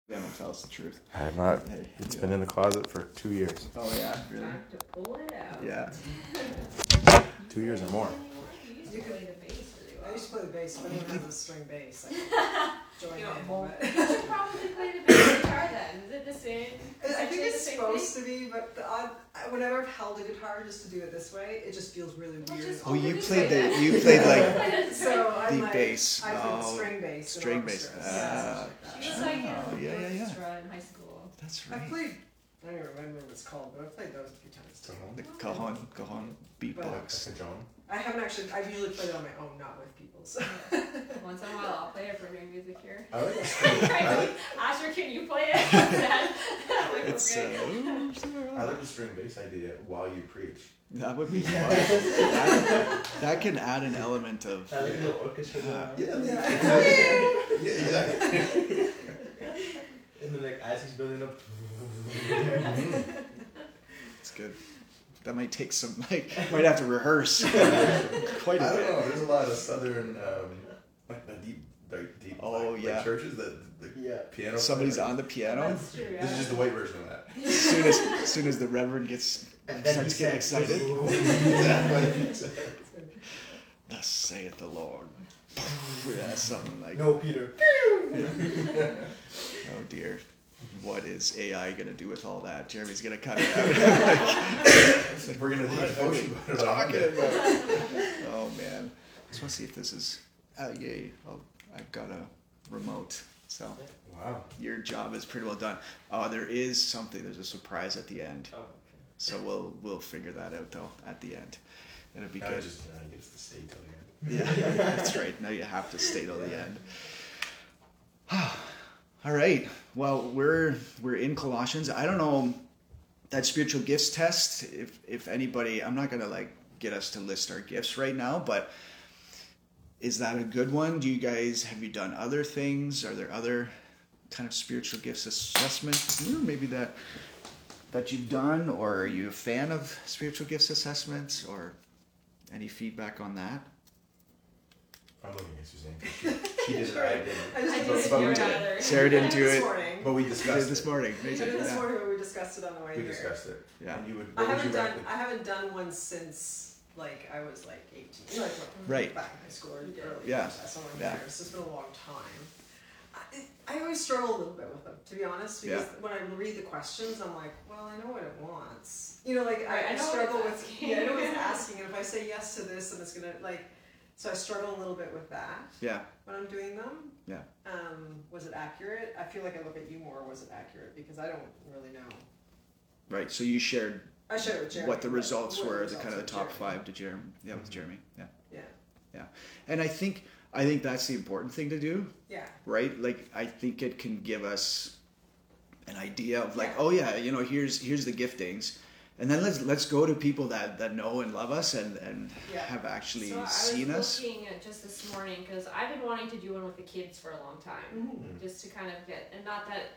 Then I'll tell us the truth. I have not. Hey, It's been in the closet for 2 years. Oh yeah, really? Time to pull it out. Yeah. 2 years or more. You could play the bass really well. I used to play the bass, but I don't have a string bass. Join You in, know, but- you should probably play the bass guitar then. Is it the same? I think it's the same supposed thing? to be, but whenever I've held a guitar just to do it this way, it just feels really Well, weird. just Oh, you hold it played this way you then. played like So I'm the like, bass. I played Oh, string bass. in string bass. orchestras, stuff like She that. was like Oh, in yeah, yeah, yeah. orchestra in high school. That's I right. played. I don't even remember what it's called, but I played those a few times too. The cajon beatbox. I haven't actually. I've usually played it on my own, not with people. So. Once in a while I'll play it for doing music here. I like the Asher, can you play it? I'm like, It's okay. I like the string bass idea while you preach. that would be fun. that can add an element of I like a little orchestra going on. Yeah, exactly. And then like as he's building up. it's good. That might take some might have to rehearse quite I a don't bit. know. There's a lot of southern, like the deep Oh, like, yeah. churches that the Yeah. piano. Somebody's player. on the piano. That's true, yeah. This is just the white version of that. As soon as the reverend gets And then starts he getting said, excited. Exactly. Thus saith the Lord. Yeah, something like No, Peter. oh dear. What is AI gonna do with all that? Jeremy's gonna cut it out. We're gonna do a potion about it. Talking about. Oh man. I just want to see if this is. Yay! Oh, I've got a remote. So Wow. your job is pretty well done. There is something. There's a surprise at the end. Oh, So we'll figure that out though at the end. It'll be Now good. it just gets to stay till the end. Yeah, that's right. Now you have to stay till the end. All right. Well, we're in Colossians. I don't know that spiritual gifts test. If anybody, I'm not gonna get us to list our gifts right now, but is that a good one? Have you done other things? Are there other kind of spiritual gifts assessments maybe that you've done, or are you a fan of spiritual gifts assessments, or any feedback on that? I'm looking at Suzanne. She did it. I didn't. I just I did didn't this But we hear did. either. Sarah didn't do this it. morning. But we We discussed did this it. morning. I Amazing. did this Yeah. morning when we discussed it on the way We here. discussed it. Yeah. And you would. I what would haven't you done. recommend? I haven't done one since I was 18. Right. Back in high school or early. Yeah. Somewhere in Yeah. there. So it's been a long time. I always struggle a little bit with them, to be honest, because when I read the questions, I'm like, well, I know what it wants. Right, I I know what struggle it's with. asking. Yeah, I know what it's asking, and if I say yes to this, then it's gonna So I struggle a little bit with that Yeah. when I'm doing them. Yeah. Was it accurate? I feel like I look at you more. Was it accurate? Because I don't really know. Right. So you shared I shared it with Jeremy. what the results what were, the results kind of the with top Jeremy. 5 to Jeremy. Yeah, with Jeremy. Yeah. Yeah. And I think that's the important thing to do, Yeah. right? I think it can give us an idea of Yeah. oh yeah, here's the giftings. And then let's go to people that know and love us and Yeah. have actually So seen I was us. looking at just this morning because I've been wanting to do one with the kids for a long time, Mhm. just to kind of get, and not that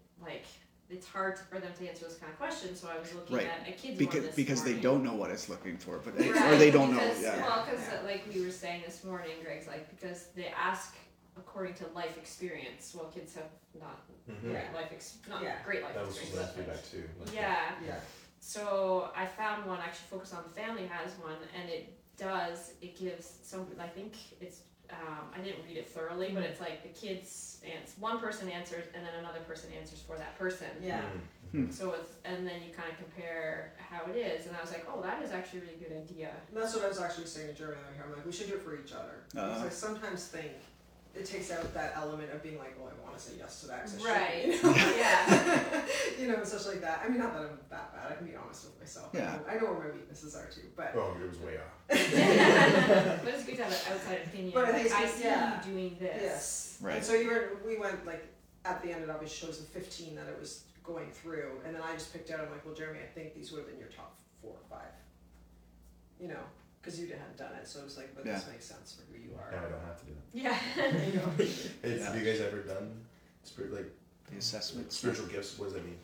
it's hard for them to answer those kind of questions. So I was looking Right. at a kids one this Because they morning. don't know what it's looking for, but Right, or they don't know. because, Yeah. Well, because Yeah. like we were saying this morning, Greg's because they ask according to life experience. Well, kids have not Mhm. great not Yeah. great life That was experience. Suzanne's but, feedback too. yeah. Yeah. So I found one actually focused on the family has one, and it gives some. I think it's. I didn't read it thoroughly, but it's the kids one person answers, and then another person answers for that person. Yeah. So and then you kind of compare how it is, and I was like, oh, that is actually a really good idea. And that's what I was actually saying to Jeremy over here. I'm like, we should do it for each other. Because I sometimes think it takes out that element of being like, well, I want to say yes to that. 'Cause I Right. shouldn't, Yeah. and such like that. I mean, not that I'm that bad. I can be honest with myself. Yeah. I know where my weaknesses are too. But Oh, it was way off. But it's good to have an outside opinion. But I think I it's- see yeah. you doing this. yes. Right. And so we went at the end, it obviously shows the 15 that it was going through, and then I just picked out. I'm like, well, Jeremy, I think these would have been your top 4 or 5. Because you hadn't done it, so it was like, but this makes sense for who you are. Now I don't have to do Yeah. it. Yeah. Have you guys ever done The assessment. spiritual gifts? What does that mean?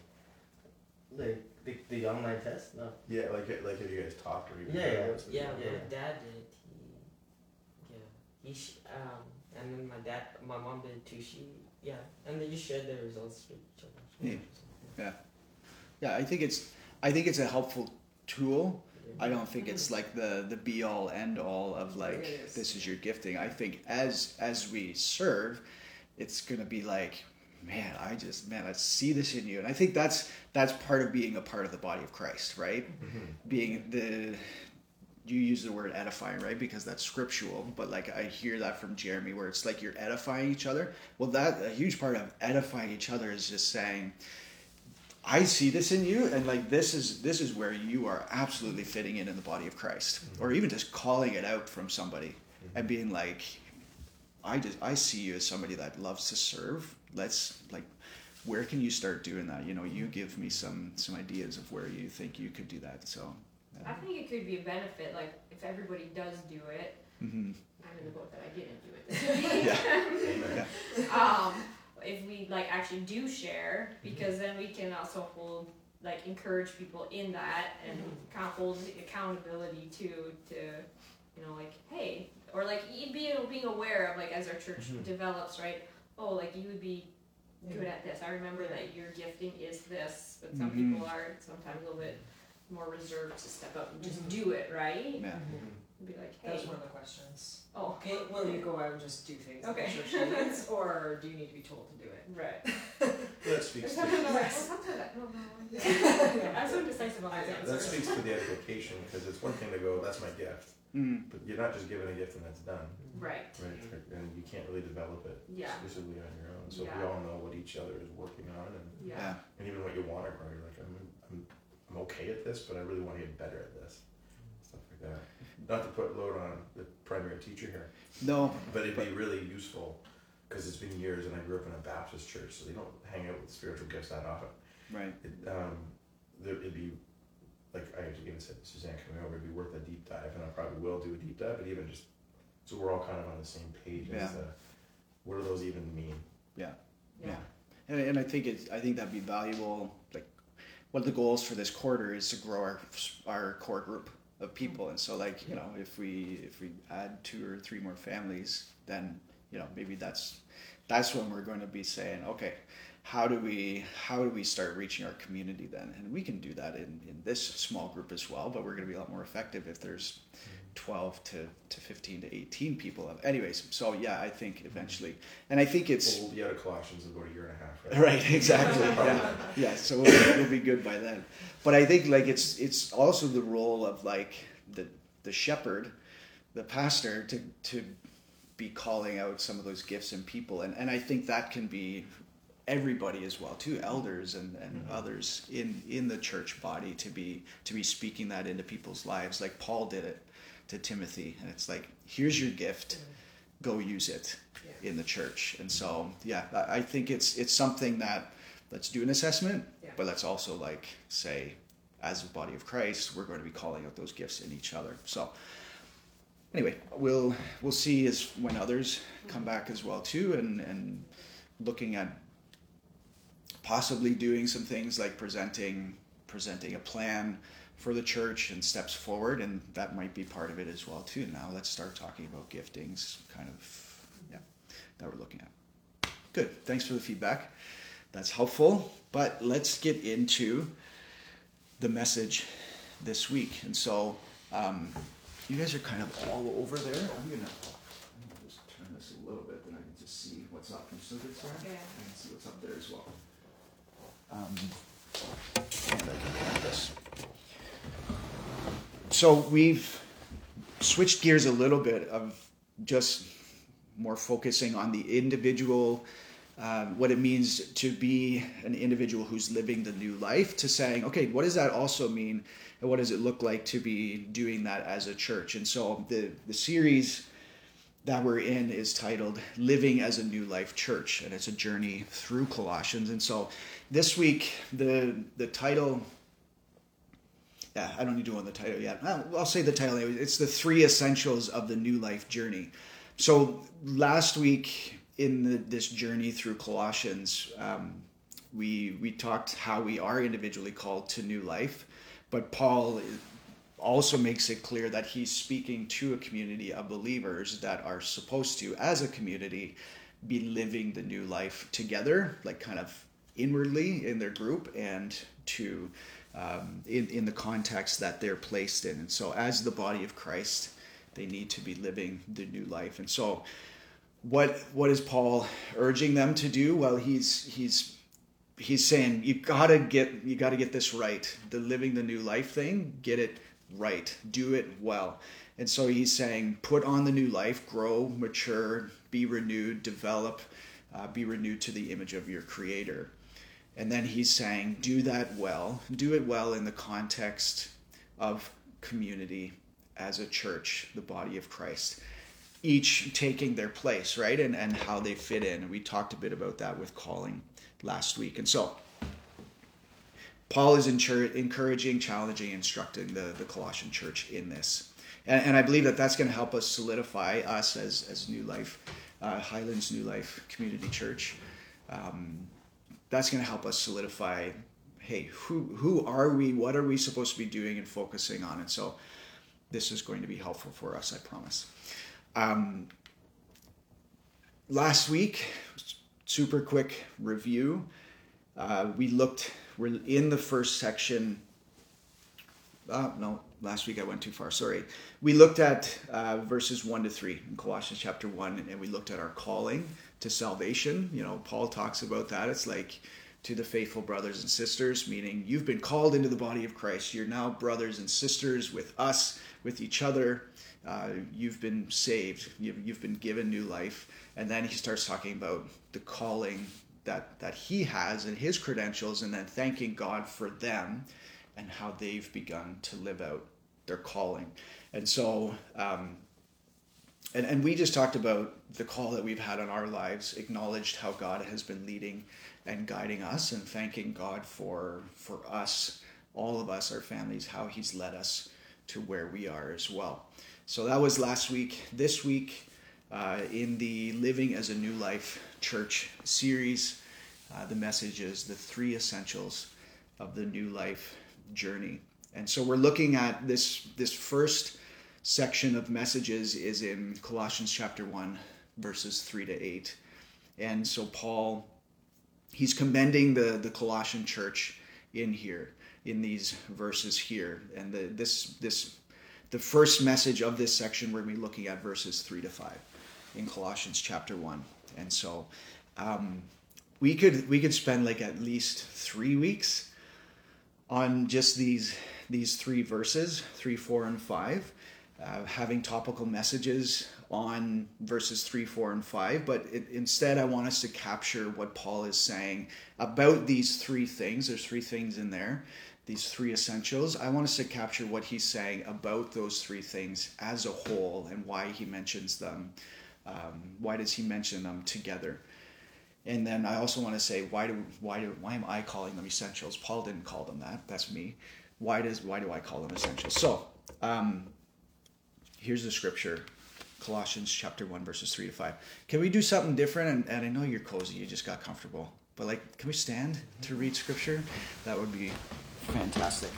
Like the online test? No. Yeah, have you guys talked or even Yeah, heard yeah. what's the- Yeah, Yeah. my dad did. And then my mom did too. She Yeah, and then you share the results with each other. Yeah. Yeah, I think it's a helpful tool. I don't think it's like the be all end all of like It is. this is your gifting. I think as we serve, it's gonna be like, man, I see this in you, and I think that's part of being a part of the body of Christ, right? Being you use the word edifying, right? Because that's scriptural, but like I hear that from Jeremy where it's like you're edifying each other. Well, that a huge part of edifying each other is just saying, I see this in you, and like this is where you are absolutely fitting in the body of Christ, or even just calling it out from somebody and being like, I see you as somebody that loves to serve. Let's like, where can you start doing that? You know, you give me some ideas of where you think you could do that. So I think it could be a benefit, like if everybody does do it. mm-hmm. I'm in the boat that I didn't do it this week. Yeah. If we like actually do share, because then we can also encourage people in that and kind of hold accountability to like, hey, or like being aware of like as our church develops, right? Oh, like you would be good at this. I remember that your gifting is this, but some people are sometimes a little bit more reserved to step up and just do it, right? Yeah. Be like, That was hey, one of the questions. oh, Will you go out and just do things Okay. that church needs, or do you need to be told to do it? right. That speaks to Sometimes I'm like, Yes. oh, sometimes I'm so decisive on my that answers. speaks to the application, because it's one thing to go, that's my gift, but you're not just given a gift and that's done, Right. right? And you can't really develop it Yeah. exclusively on your own. So we Yeah. all know what each other is working on, and Yeah. even what you want to grow. You're like, I'm okay at this, but I really want to get better at this, stuff like that. Not to put load on the primary teacher here, No. but it'd be really useful, because it's been years, and I grew up in a Baptist church, so they don't hang out with spiritual gifts that often. Right. It'd be like I even said to Suzanne coming over, it'd be worth a deep dive, and I probably will do a deep dive, but even just so we're all kind of on the same page Yeah. as to what do those even mean. Yeah. Yeah. And I think that'd be valuable. Like, one of the goals for this quarter is to grow our core group of people, and so like, you know, if we add 2 or 3 more families, then, you know, maybe that's when we're going to be saying, okay, how do we start reaching our community then? And we can do that in this small group as well, but we're going to be a lot more effective if there's 12 to 15 to 18 people. Anyways, so yeah, I think eventually, and I think it's We'll be out of Colossians in about a year and a half, right? right, exactly. Yeah. So we'll be good by then. But I think like it's also the role of like the shepherd, the pastor, to be calling out some of those gifts in people, and I think that can be everybody as well too, elders and others in the church body, to be speaking that into people's lives, like Paul did it to Timothy, and it's like, here's your gift, go use it in the church. And so yeah, I think it's something that, let's do an assessment, but let's also like say, as a body of Christ, we're going to be calling out those gifts in each other. So anyway, we'll see as when others come back as well too, and looking at possibly doing some things like presenting a plan for the church and steps forward, and that might be part of it as well too. Now let's start talking about giftings, kind of, that we're looking at. Good, thanks for the feedback. That's helpful, but let's get into the message this week. And so you guys are kind of all over there. I'm gonna just turn this a little bit, then I can just see what's up. You still good, Sarah? Yeah. I can see what's up there as well. And I can grab this. So we've switched gears a little bit of just more focusing on the individual, what it means to be an individual who's living the new life, to saying, okay, what does that also mean, and what does it look like to be doing that as a church? And so the series that we're in is titled Living as a New Life Church, and it's a journey through Colossians. And so this week, the title, I don't need to go on the title yet. I'll say the title anyway. It's the 3 essentials of the new life journey. So last week in this journey through Colossians, we talked how we are individually called to new life, but Paul also makes it clear that he's speaking to a community of believers that are supposed to, as a community, be living the new life together, like kind of inwardly in their group, and to in the context that they're placed in. And so as the body of Christ, they need to be living the new life. And so what is Paul urging them to do? Well, he's saying you gotta get this right. The living the new life thing, get it right, do it well. And so he's saying, put on the new life, grow, mature, be renewed, develop, be renewed to the image of your Creator. And then he's saying, do that well. Do it well in the context of community as a church, the body of Christ. Each taking their place, right? And how they fit in. And we talked a bit about that with calling last week. And so Paul is encouraging, challenging, instructing the Colossian church in this. And I believe that that's going to help us solidify us as New Life, Highlands New Life Community Church. That's going to help us solidify, hey, who are we? What are we supposed to be doing and focusing on? And so this is going to be helpful for us, I promise. Last week, super quick review. We're in the first section. Last week I went too far, sorry. We looked at verses 1 to 3 in Colossians chapter 1, and we looked at our calling to salvation. You know, Paul talks about that. It's like to the faithful brothers and sisters, meaning you've been called into the body of Christ. You're now brothers and sisters with us, with each other. You've been saved. You've been given new life. And then he starts talking about the calling that he has and his credentials, and then thanking God for them and how they've begun to live out their calling. And so, and we just talked about the call that we've had on our lives, acknowledged how God has been leading and guiding us, and thanking God for us, all of us, our families, how he's led us to where we are as well. So that was last week. This week, in the Living as a New Life Church series, the message is the 3 essentials of the new life journey. And so we're looking at this first section of messages is in Colossians chapter 1, verses 3 to 8. And so Paul, he's commending the Colossian church in here, in these verses here. And the first message of this section, we're going to be looking at verses 3 to 5 in Colossians chapter 1. And so we could spend like at least 3 weeks on just these 3 verses, 3, 4, and 5, having topical messages on verses 3, 4, and 5. But instead, I want us to capture what Paul is saying about these 3 things. There's 3 things in there, these 3 essentials. I want us to capture what he's saying about those 3 things as a whole, and why he mentions them. Why does he mention them together? And then I also want to say, why am I calling them essentials? Paul didn't call them that. That's me. Why do I call them essentials? So, here's the scripture, Colossians chapter 1, verses 3 to 5. Can we do something different? And I know you're cozy, you just got comfortable. But can we stand to read scripture? That would be fantastic.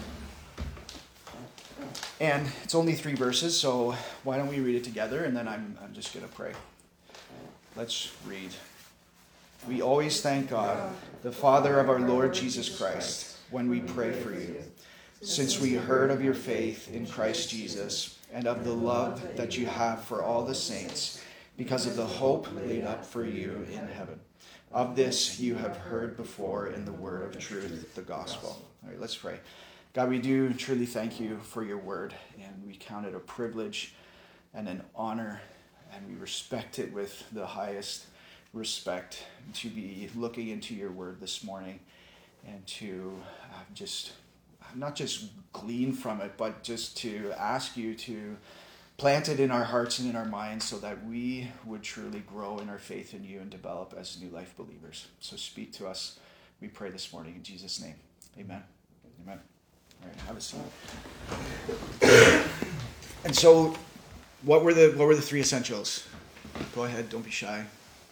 And it's only 3 verses, so why don't we read it together? And then I'm just going to pray. Let's read. We always thank God, the Father of our Lord Jesus Christ, when we pray for you, since we heard of your faith in Christ Jesus and of the love that you have for all the saints, because of the hope laid up for you in heaven. Of this you have heard before in the word of truth, the gospel. All right, let's pray. God, we do truly thank you for your word, and we count it a privilege and an honor, and we respect it with the highest respect to be looking into your word this morning, and to not just glean from it, but just to ask you to plant it in our hearts and in our minds, so that we would truly grow in our faith in you and develop as New Life believers. So speak to us, we pray this morning in Jesus' name. Amen. Amen. All right, have a seat. And so, what were the 3 essentials? Go ahead, don't be shy.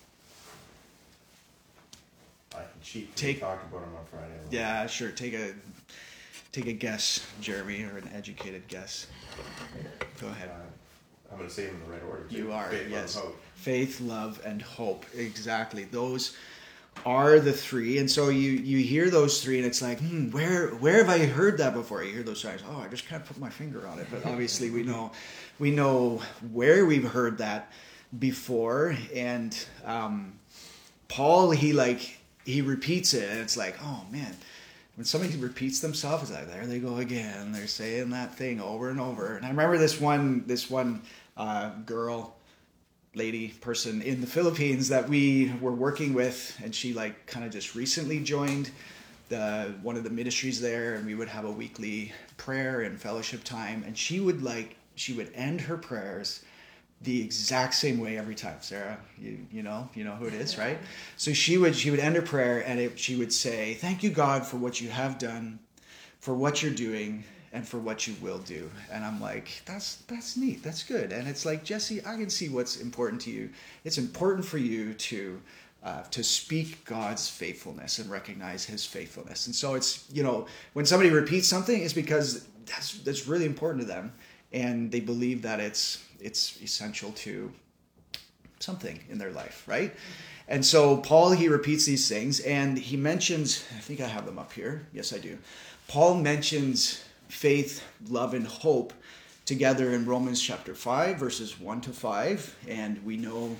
I can cheat. We talked about them on Friday. Yeah, sure. Take a guess, Jeremy, or an educated guess. Go ahead. I'm going to say them in the right order. Too. You are, Faith, yes. love, hope. Faith, love, and hope. Exactly. Those are the three. And so you hear those three and it's like, where have I heard that before? You hear those songs, I just can't put my finger on it. But obviously we know where we've heard that before. And Paul, he repeats it and it's like, oh man, when somebody repeats themselves, it's like, there they go again. They're saying that thing over and over. And I remember this one girl, lady, person in the Philippines that we were working with, and she kind of just recently joined one of the ministries there, and we would have a weekly prayer and fellowship time, and she would end her prayers the exact same way every time. Sarah, you know who it is, right? So she would end her prayer and she would say, "Thank you, God, for what you have done, for what you're doing, and for what you will do." And I'm like, that's neat, that's good. And it's like, Jesse, I can see what's important to you. It's important for you to speak God's faithfulness and recognize his faithfulness. And so it's, when somebody repeats something, it's because that's really important to them, and they believe that it's essential to something in their life, right? And so Paul, he repeats these things, and he mentions, I think I have them up here. Yes, I do. Paul mentions faith, love, and hope together in Romans chapter 5, verses 1 to 5. And we know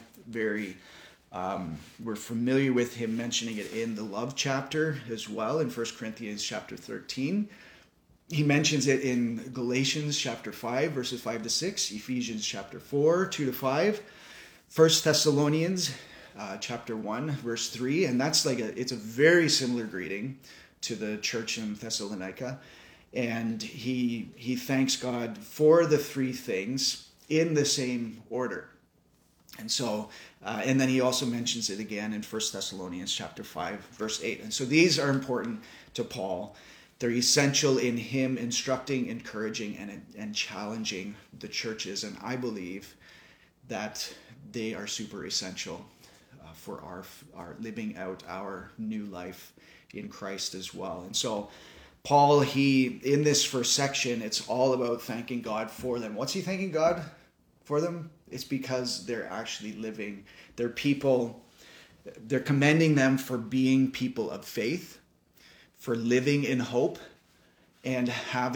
we're familiar with him mentioning it in the love chapter as well in 1 Corinthians chapter 13. He mentions it in Galatians chapter 5, verses 5 to 6, Ephesians chapter 4, 2 to 5, 1 Thessalonians chapter 1, verse 3. And that's it's a very similar greeting to the church in Thessalonica. And he thanks God for the three things in the same order. And so, and then he also mentions it again in 1 Thessalonians chapter 5, verse 8. And so these are important to Paul. They're essential in him instructing, encouraging, and challenging the churches. And I believe that they are super essential for our living out our new life in Christ as well. And so Paul, in this first section, it's all about thanking God for them. What's he thanking God for them? It's because they're actually living, they're people, they're commending them for being people of faith, for living in hope, and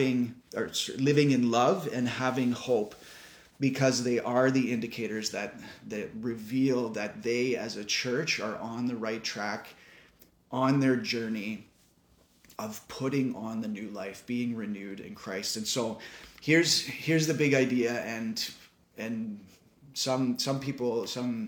living in love and having hope, because they are the indicators that reveal that they as a church are on the right track on their journey of putting on the new life, being renewed in Christ. And so here's the big idea, and some people,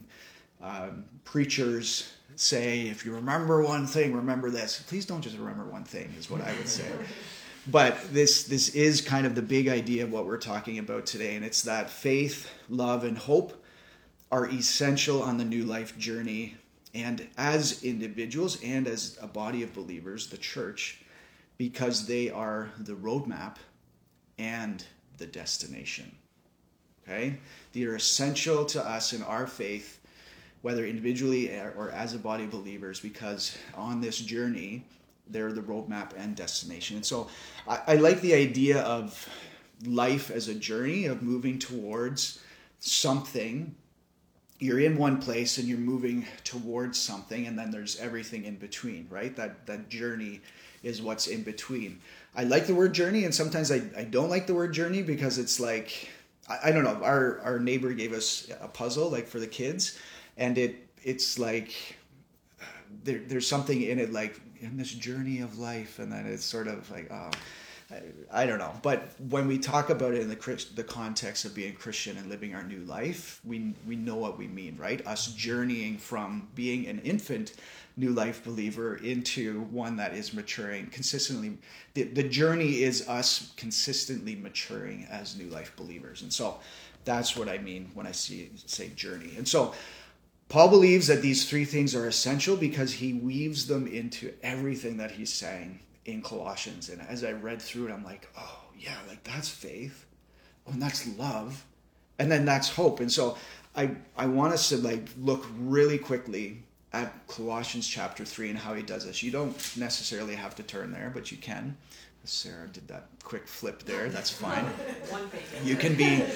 preachers say, if you remember one thing, remember this. Please don't just remember one thing, is what I would say. But this is kind of the big idea of what we're talking about today, and it's that faith, love, and hope are essential on the new life journey. And as individuals and as a body of believers, the church, because they are the roadmap and the destination. Okay? They are essential to us in our faith, whether individually or as a body of believers, because on this journey, they're the roadmap and destination. And so I like the idea of life as a journey of moving towards something. You're in one place and you're moving towards something, and then there's everything in between, right? That journey is what's in between. I like the word journey, and sometimes I don't like the word journey, because it's like, I don't know, our neighbor gave us a puzzle for the kids, and it's like there's something in it in this journey of life, and then it's sort of like, oh, I don't know. But when we talk about it in the context of being Christian and living our new life, we know what we mean, right? Us journeying from being an infant new life believer into one that is maturing consistently. The journey is us consistently maturing as new life believers. And so that's what I mean when I say journey. And so Paul believes that these three things are essential because he weaves them into everything that he's saying in Colossians. And as I read through it, I'm like, oh yeah, that's faith, and that's love, and then that's hope. And so I want us to look really quickly at Colossians chapter 3 and how he does this. You don't necessarily have to turn there, but you can. Sarah did that quick flip there. That's fine. One page. You can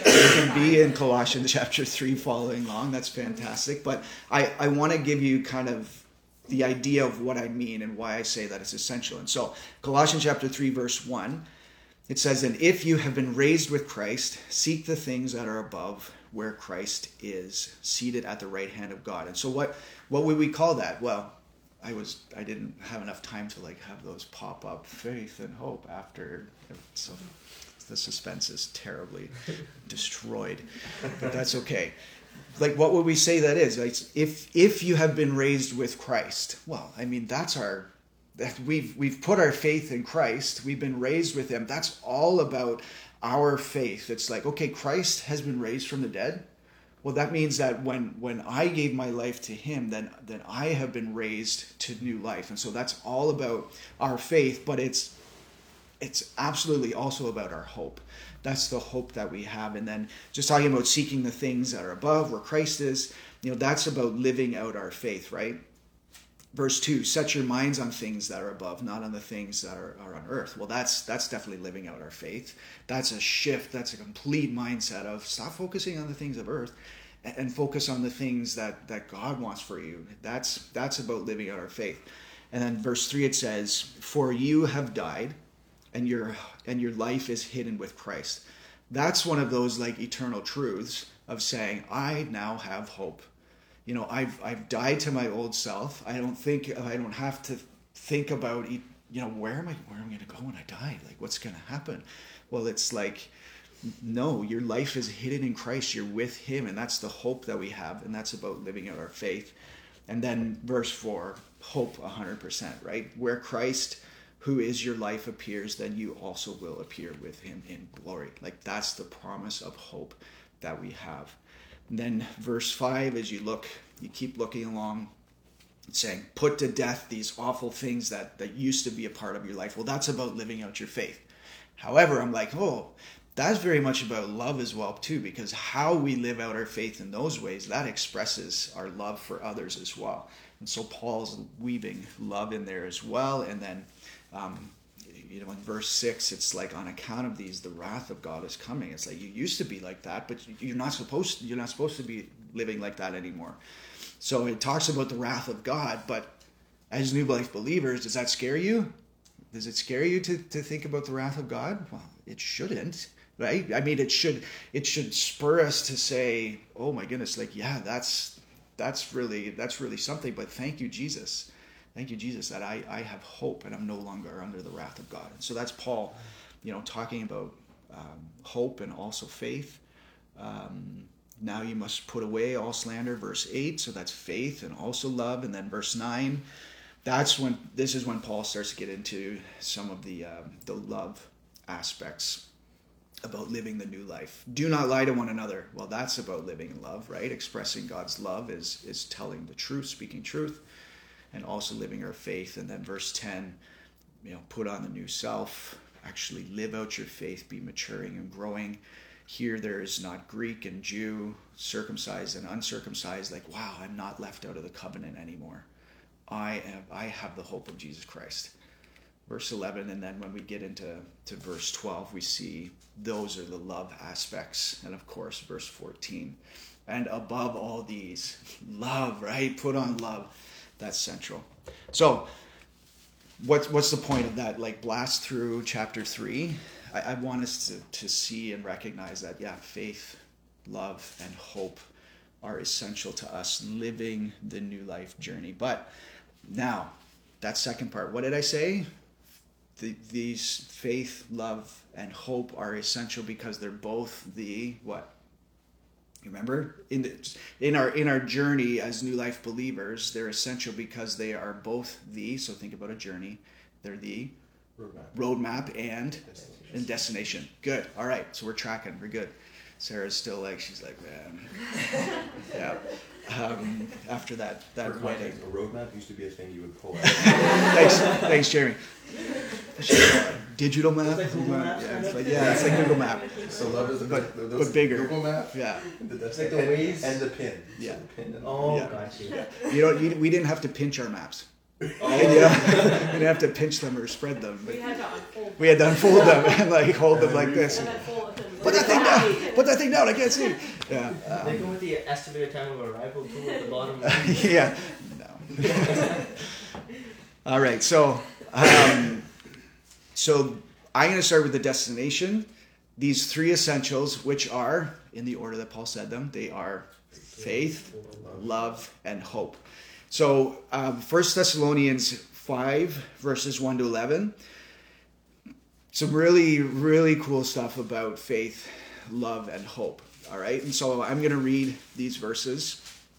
be in Colossians chapter 3 following along. That's fantastic. But I want to give you kind of the idea of what I mean and why I say that it's essential. And so Colossians chapter 3 verse 1, it says, "And if you have been raised with Christ, seek the things that are above, where Christ is, seated at the right hand of God." And so what would we call that? Well, I didn't have enough time to like have those pop up, faith and hope after, so the suspense is terribly destroyed, but that's okay. Like, what would we say that is? Like, if you have been raised with Christ, well, I mean, that we've put our faith in Christ. We've been raised with him. That's all about our faith. It's like, okay, Christ has been raised from the dead. Well, that means that when I gave my life to him, then I have been raised to new life. And so that's all about our faith, but it's absolutely also about our hope. That's the hope that we have. And then just talking about seeking the things that are above, where Christ is, that's about living out our faith, right? Verse 2, "Set your minds on things that are above, not on the things that are on earth." Well, that's definitely living out our faith. That's a shift. That's a complete mindset of stop focusing on the things of earth and focus on the things that God wants for you. That's about living out our faith. And then verse 3, it says, "For you have died, and your life is hidden with Christ." That's one of those like eternal truths of saying, I now have hope. I've died to my old self. I don't have to think about, where am I going to go when I die? Like, what's going to happen? Well, it's like, no, your life is hidden in Christ. You're with him. And that's the hope that we have. And that's about living out our faith. And then verse 4, hope 100%, right? Where Christ, who is your life, appears, then you also will appear with him in glory. Like, that's the promise of hope that we have. And then verse 5, as you keep looking along, it's saying, put to death these awful things that used to be a part of your life. Well, that's about living out your faith. However, I'm like, that's very much about love as well, too, because how we live out our faith in those ways, that expresses our love for others as well. And so Paul's weaving love in there as well. And then, in verse 6, it's like, on account of these, the wrath of God is coming. It's like, you used to be like that, but you're not supposed to be living like that anymore. So it talks about the wrath of God, but as New Life believers, does that scare you? Does it scare you to think about the wrath of God? Well, it shouldn't, right? I mean, it should spur us to say, oh my goodness, like, yeah, that's really something, but thank you, Jesus. Thank you, Jesus, that I have hope and I'm no longer under the wrath of God. And so that's Paul, talking about hope and also faith. Now you must put away all slander, verse 8. So that's faith and also love. And then verse 9, this is when Paul starts to get into some of the love aspects about living the new life. Do not lie to one another. Well, that's about living in love, right? Expressing God's love is telling the truth, speaking truth, and also living our faith. And then verse 10, put on the new self, actually live out your faith, be maturing and growing. Here there is not Greek and Jew, circumcised and uncircumcised. Like, wow, I'm not left out of the covenant anymore. I have the hope of Jesus Christ. Verse 11, and then when we get into verse 12, we see those are the love aspects. And of course, verse 14, and above all these, love, right? Put on love. That's central. So what's the point of that? Like, blast through chapter 3. I want us to see and recognize that, yeah, faith, love, and hope are essential to us living the new life journey. But now, that second part, what did I say? These faith, love, and hope are essential because they're both the what? Remember, in our journey as New Life believers, they're essential because they are both so think about a journey. They're the roadmap and destination. Good. All right. So we're tracking. We're good. Sarah's still like, she's like, man. Yeah. After that wedding. A roadmap used to be a thing you would pull out. Thanks, Jeremy. digital map. It's like Google Maps, Yeah, kind it's of? like, yeah, it's like Google Map. So love is But bigger. Google Map. Yeah. That's like the Waze. and the pin. Yeah. So the pin and Oh, Yeah. got you. We didn't have to pinch our maps. Oh, We didn't have to pinch them or spread them. We had to unfold. We had to unfold them and like hold them like this. And then fold it. Put that thing down. Put that thing down. I can't see. Yeah. They come with the estimated time of arrival too at the bottom. Yeah. No. All right. So I'm going to start with the destination. These three essentials, which are in the order that Paul said them, they are faith, love, and hope. So 1 Thessalonians 5, verses 1 to 11. Some really, really cool stuff about faith, love, and hope. All right. And so I'm going to read these verses.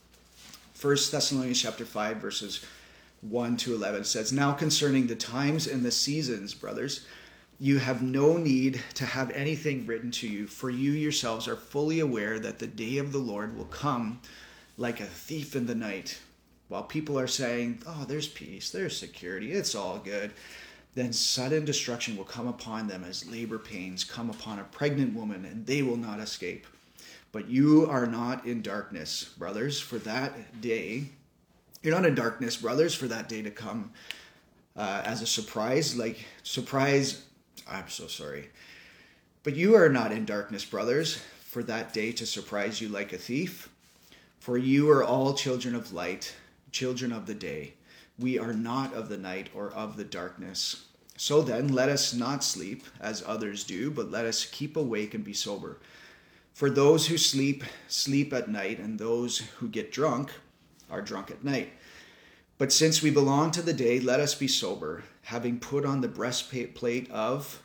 1 Thessalonians chapter 5, verses 1 to 11 says, "Now concerning the times and the seasons, brothers, you have no need to have anything written to you, for you yourselves are fully aware that the day of the Lord will come like a thief in the night. While people are saying, oh, there's peace, there's security, it's all good, then sudden destruction will come upon them as labor pains come upon a pregnant woman, and they will not escape. But you are not in darkness, brothers, for that day. You're not in darkness, brothers, for that day to come as a surprise. I'm so sorry. But you are not in darkness, brothers, for that day to surprise you like a thief. For you are all children of light, children of the day. We are not of the night or of the darkness. So then, let us not sleep as others do, but let us keep awake and be sober. For those who sleep, sleep at night, and those who get drunk are drunk at night. But since we belong to the day, let us be sober, having put on the breastplate of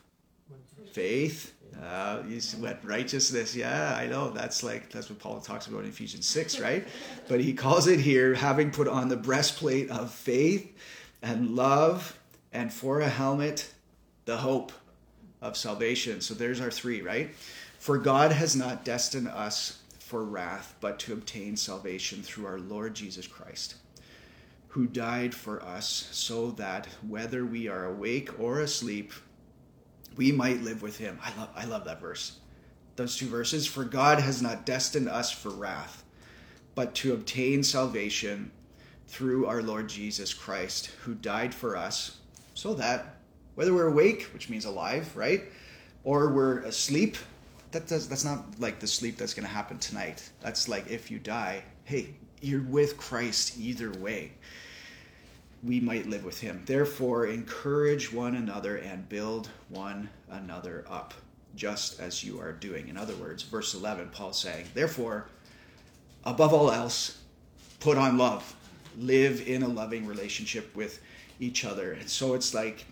faith. You went righteousness. Yeah, I know. That's what Paul talks about in Ephesians 6, right? But he calls it here, having put on the breastplate of faith and love, and for a helmet, the hope of salvation. So there's our three, right? For God has not destined us for wrath, but to obtain salvation through our Lord Jesus Christ, who died for us, so that whether we are awake or asleep, we might live with him. I love that verse. Those two verses. For God has not destined us for wrath, but to obtain salvation through our Lord Jesus Christ, who died for us, so that whether we're awake, which means alive, right, or we're asleep, that's not like the sleep that's going to happen tonight. That's like if you die, hey, you're with Christ either way. We might live with him. Therefore, encourage one another and build one another up, just as you are doing. In other words, verse 11, Paul's saying, therefore, above all else, put on love. Live in a loving relationship with each other. And so it's like,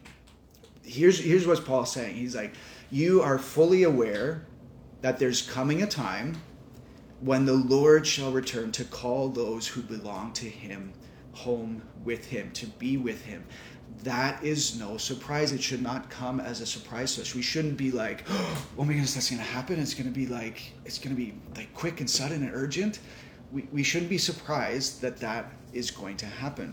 here's what Paul's saying. He's like, you are fully aware that there's coming a time when the Lord shall return to call those who belong to him home with him, to be with him. That is no surprise. It should not come as a surprise to us. We shouldn't be like, oh my goodness, that's going to happen. It's going to be like quick and sudden and urgent. We shouldn't be surprised that is going to happen.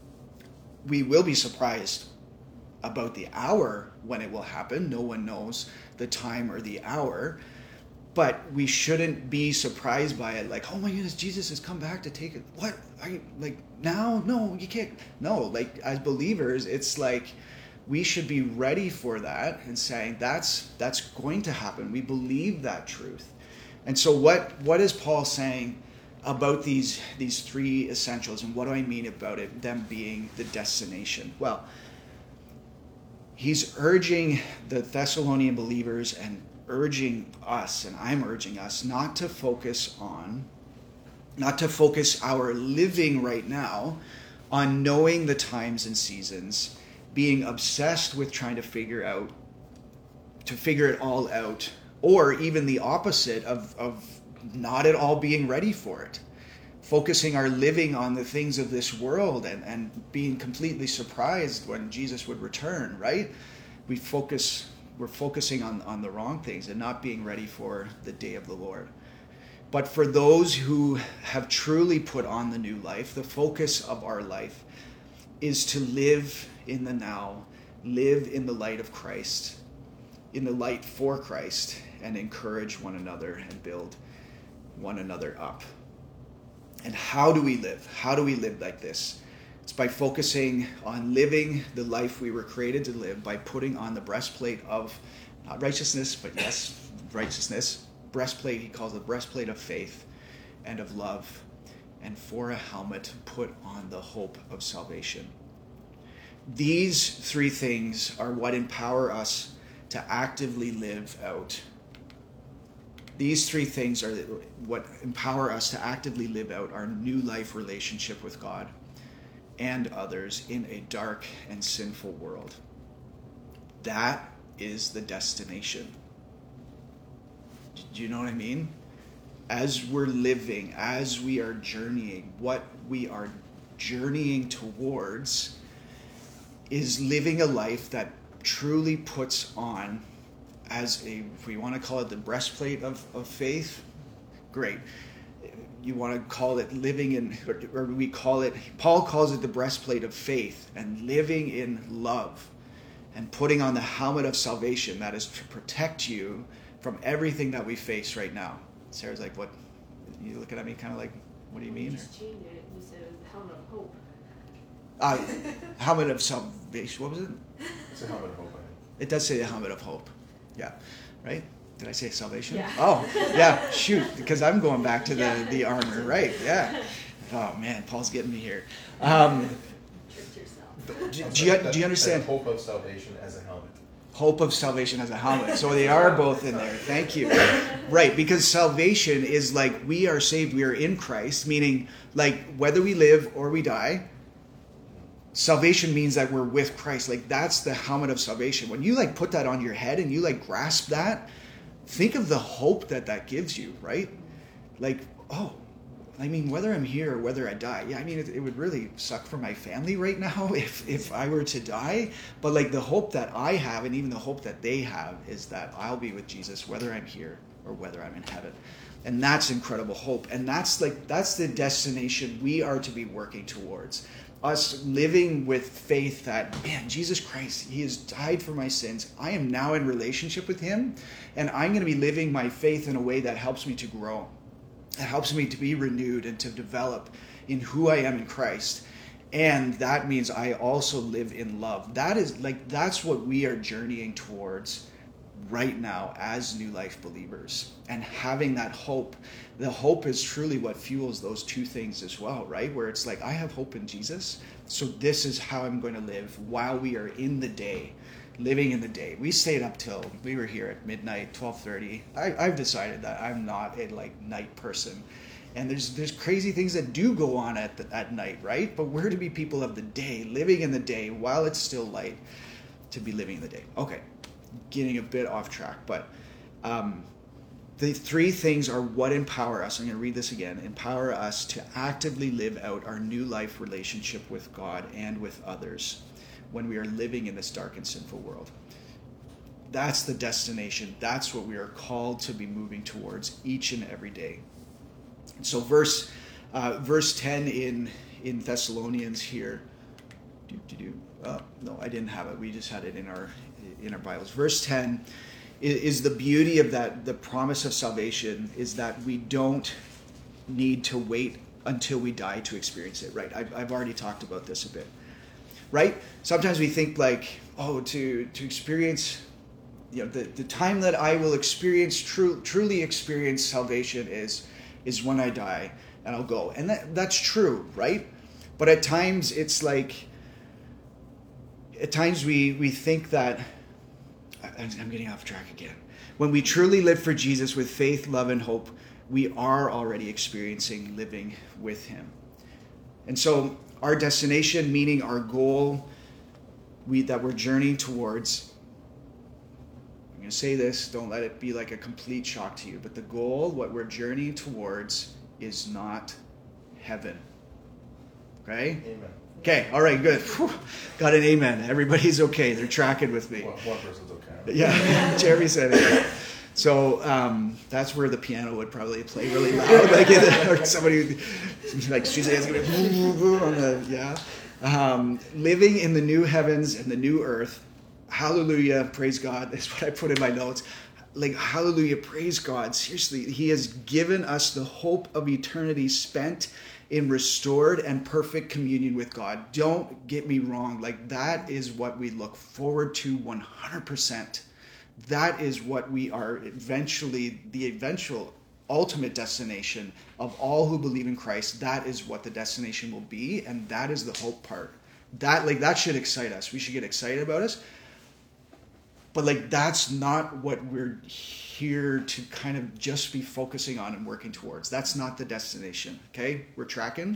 We will be surprised about the hour when it will happen. No one knows the time or the hour. But we shouldn't be surprised by it, like, oh my goodness, Jesus has come back to take it. What? Now? No, you can't. No, like, as believers, it's like we should be ready for that and saying that's going to happen. We believe that truth. And so what is Paul saying about these three essentials, and what do I mean about it, them being the destination? Well, he's urging the Thessalonian believers and urging us, and I'm urging us, not to focus our living right now on knowing the times and seasons, being obsessed with trying to figure it all out, or even the opposite of not at all being ready for it. Focusing our living on the things of this world and being completely surprised when Jesus would return, right? We're focusing on the wrong things and not being ready for the day of the Lord. But for those who have truly put on the new life, the focus of our life is to live in the now, live in the light of Christ, in the light for Christ, and encourage one another and build one another up. And how do we live? How do we live like this? It's by focusing on living the life we were created to live, by putting on the breastplate of, not righteousness, but yes, righteousness. Breastplate, he calls it breastplate of faith and of love. And for a helmet, put on the hope of salvation. These three things are what empower us to actively live out. These three things are what empower us to actively live out our new life relationship with God and others in a dark and sinful world. That is the destination. Do you know what I mean? As we're living, as we are journeying, what we are journeying towards is living a life that truly puts on, as a, if we want to call it the breastplate of faith, great. You want to call it living in, or we call it, Paul calls it the breastplate of faith and living in love and putting on the helmet of salvation that is to protect you from everything that we face right now. Sarah's like, what? You looking at me kind of like, what do you mean? You just changed it. You said it was the helmet of hope. Helmet of salvation. What was it? It's a helmet of hope, I think. It does say the helmet of hope. Yeah. Right? Did I say salvation? Yeah. Oh, yeah. Shoot. Because I'm going back to Yeah. the armor. Right. Yeah. Oh, man. Paul's getting me here. Tricked yourself. Do you understand? Hope of salvation as a helmet. Hope of salvation as a helmet. So they are both in there. Thank you. Right, because salvation is like we are saved, we are in Christ, meaning like whether we live or we die, salvation means that we're with Christ. Like that's the helmet of salvation. When you like put that on your head and you like grasp that, think of the hope that gives you, right? Like, oh, I mean, whether I'm here or whether I die, yeah, I mean, it would really suck for my family right now if I were to die. But like the hope that I have and even the hope that they have is that I'll be with Jesus whether I'm here or whether I'm in heaven. And that's incredible hope. And that's the destination we are to be working towards. Us living with faith that, man, Jesus Christ, he has died for my sins. I am now in relationship with him. And I'm going to be living my faith in a way that helps me to grow. It helps me to be renewed and to develop in who I am in Christ. And that means I also live in love. That's what we are journeying towards right now as New Life believers. And having that hope, the hope is truly what fuels those two things as well, right? Where it's like, I have hope in Jesus, so this is how I'm going to live while we are in the day. Living in the day. We stayed up till we were here at midnight, 12:30. I've decided that I'm not a night person, and there's crazy things that do go on at night, right? But we're to be people of the day, living in the day while it's still light, to be living in the day. Okay, getting a bit off track, but the three things are what empower us. I'm going to read this again. Empower us to actively live out our new life relationship with God and with others when we are living in this dark and sinful world. That's the destination. That's what we are called to be moving towards each and every day. And so verse 10 in Thessalonians here. No, I didn't have it. We just had it in our Bibles. Verse 10 is the beauty of that. The promise of salvation is that we don't need to wait until we die to experience it. Right? I've already talked about this a bit. Right? Sometimes we think like, oh, to experience, the time that I will experience, truly experience salvation is when I die and I'll go. And that's true, right? But at times it's like, we think that, I'm getting off track again. When we truly live for Jesus with faith, love, and hope, we are already experiencing living with him. And so our destination, meaning our goal that we're journeying towards, I'm going to say this, don't let it be like a complete shock to you, but the goal, what we're journeying towards, is not heaven. Okay? Amen. Okay, all right, good. Whew. Got an amen. Everybody's okay. They're tracking with me. One person's okay. Yeah, Jeremy said it. So that's where the piano would probably play really loud, or somebody like Suzanne's gonna on the living in the new heavens and the new earth, hallelujah, praise God. That's what I put in my notes. Like, hallelujah, praise God. Seriously, he has given us the hope of eternity spent in restored and perfect communion with God. Don't get me wrong. Like, that is what we look forward to 100%. That is what we are the eventual ultimate destination of all who believe in Christ. That is what the destination will be, and that is the hope part. That should excite us. We should get excited about us. But like, that's not what we're here to kind of just be focusing on and working towards. That's not the destination. Okay, we're tracking.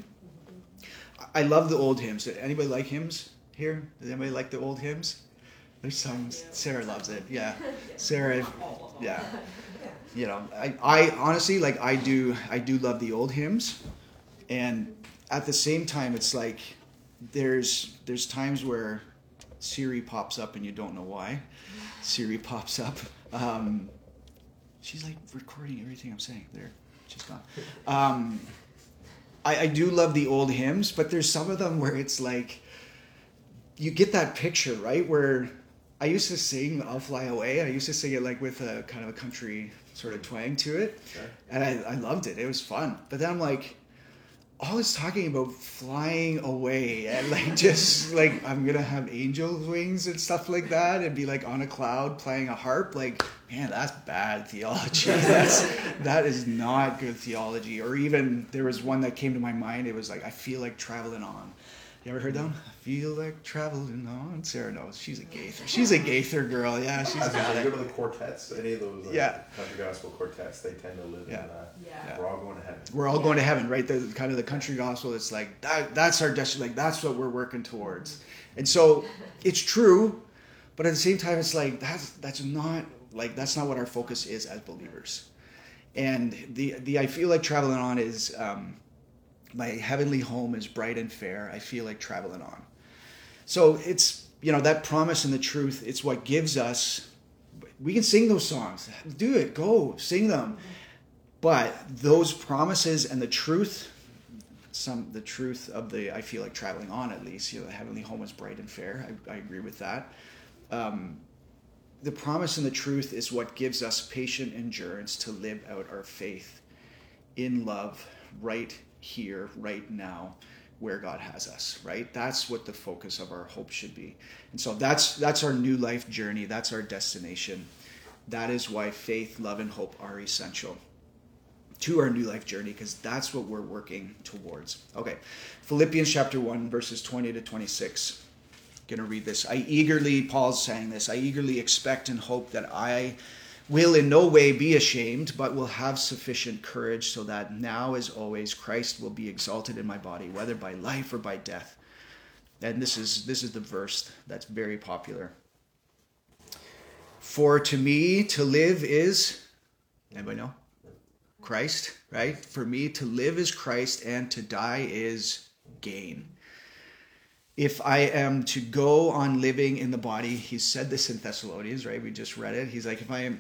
I love the old hymns. Anybody like hymns here? Does anybody like the old hymns? There's songs. Sarah loves it. Yeah, Sarah. Yeah. You know, I honestly, like, I do love the old hymns, and at the same time, it's like there's times where Siri pops up and you don't know why. Siri pops up. She's like recording everything I'm saying. There, she's gone. I do love the old hymns, but there's some of them where it's like you get that picture, right? Where I used to sing "I'll Fly Away." I used to sing it like with a kind of a country sort of twang to it, okay. And I loved it. It was fun. But then I'm like, all it's talking about flying away and like just like I'm gonna have angel wings and stuff like that and be like on a cloud playing a harp. Like, man, that's bad theology. That is not good theology. Or even there was one that came to my mind. It was like, I feel like traveling on. You ever heard that one? I feel like traveling on. Sarah knows. She's a Gaither. She's a Gaither girl. Yeah, she's got it. You go to the quartets, any of those country gospel quartets, they tend to live in that. Yeah. We're all going to heaven. We're all going to heaven, right? The kind of the country gospel. It's like that's our destination. Like, that's what we're working towards. And so it's true, but at the same time, it's like that's not what our focus is as believers. And the I feel like traveling on is. My heavenly home is bright and fair. I feel like traveling on. So it's, that promise and the truth, it's what gives us, we can sing those songs. Do it. Go. Sing them. But those promises and the truth, the truth of I feel like traveling on at least, the heavenly home is bright and fair. I agree with that. The promise and the truth is what gives us patient endurance to live out our faith in love right here, right now, where God has us, right? That's what the focus of our hope should be. And so that's our new life journey. That's our destination. That is why faith, love, and hope are essential to our new life journey, because that's what we're working towards. Okay, Philippians chapter 1, verses 20 to 26. I'm going to read this. Paul's saying this, I eagerly expect and hope that I will in no way be ashamed, but will have sufficient courage, so that now as always Christ will be exalted in my body, whether by life or by death. And this is the verse that's very popular. For to me to live is, anybody know? Christ, right? For me to live is Christ, and to die is gain. If I am to go on living in the body, he said this in Thessalonians, right? We just read it. He's like, if I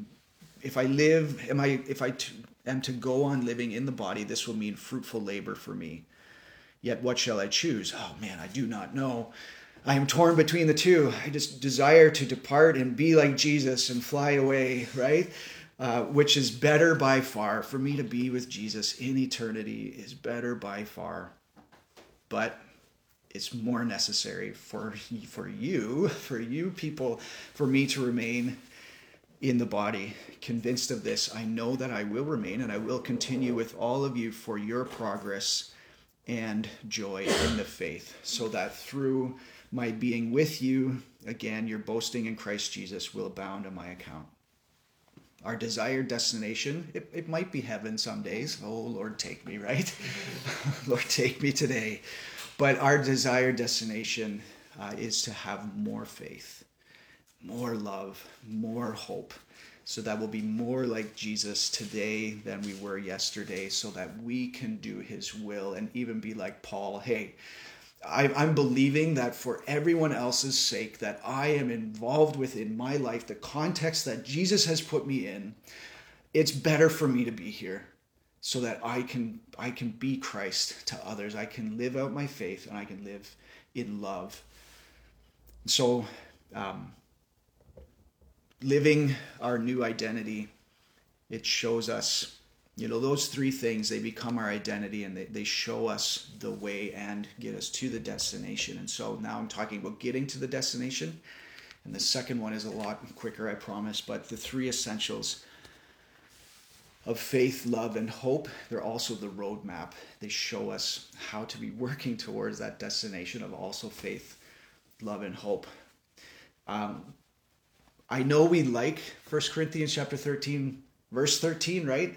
am to go on living in the body, this will mean fruitful labor for me. Yet what shall I choose? Oh man, I do not know. I am torn between the two. I just desire to depart and be like Jesus and fly away, right? Which is better by far. For me to be with Jesus in eternity is better by far. But it's more necessary for you people, for me to remain in the body. Convinced of this, I know that I will remain and I will continue with all of you for your progress and joy in the faith, so that through my being with you, again, your boasting in Christ Jesus will abound on my account. Our desired destination, it might be heaven some days. Oh, Lord, take me, right? Lord, take me today. But our desired destination is to have more faith, more love, more hope, so that we'll be more like Jesus today than we were yesterday, so that we can do his will and even be like Paul. Hey, I'm believing that for everyone else's sake that I am involved with in my life, the context that Jesus has put me in, it's better for me to be here, so that I can be Christ to others. I can live out my faith and I can live in love. So living our new identity, it shows us, those three things, they become our identity, and they show us the way and get us to the destination. And so now I'm talking about getting to the destination. And the second one is a lot quicker, I promise. But the three essentials of faith, love, and hope, they're also the roadmap. They show us how to be working towards that destination of also faith, love, and hope. I know we like 1 Corinthians chapter 13, verse 13, right?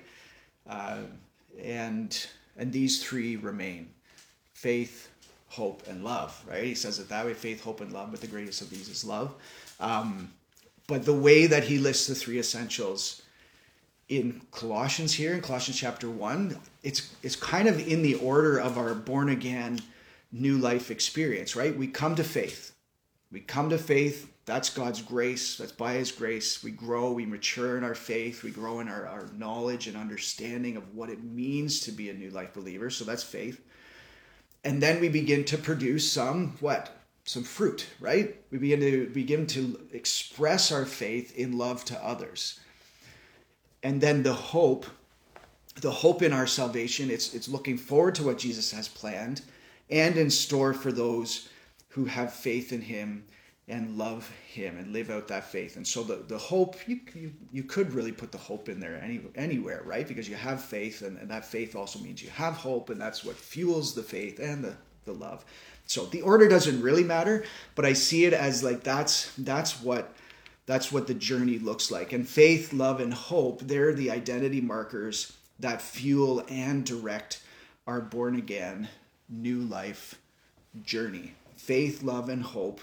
And these three remain: faith, hope, and love, right? He says it that way: faith, hope, and love, but the greatest of these is love. But the way that he lists the three essentials in Colossians here, in Colossians chapter 1, it's kind of in the order of our born-again new life experience, right? We come to faith. We come to faith. That's God's grace. That's by his grace. We grow, we mature in our faith. We grow in our knowledge and understanding of what it means to be a new life believer. So that's faith. And then we begin to produce some fruit, right? We begin to express our faith in love to others. And then the hope in our salvation, it's looking forward to what Jesus has planned and in store for those who have faith in him and love him and live out that faith. And so the hope, you could really put the hope in there anywhere, right? Because you have faith, and that faith also means you have hope, and that's what fuels the faith and the love. So the order doesn't really matter, but I see it as like that's what the journey looks like. And faith, love, and hope, they're the identity markers that fuel and direct our born-again new life journey. Faith, love, and hope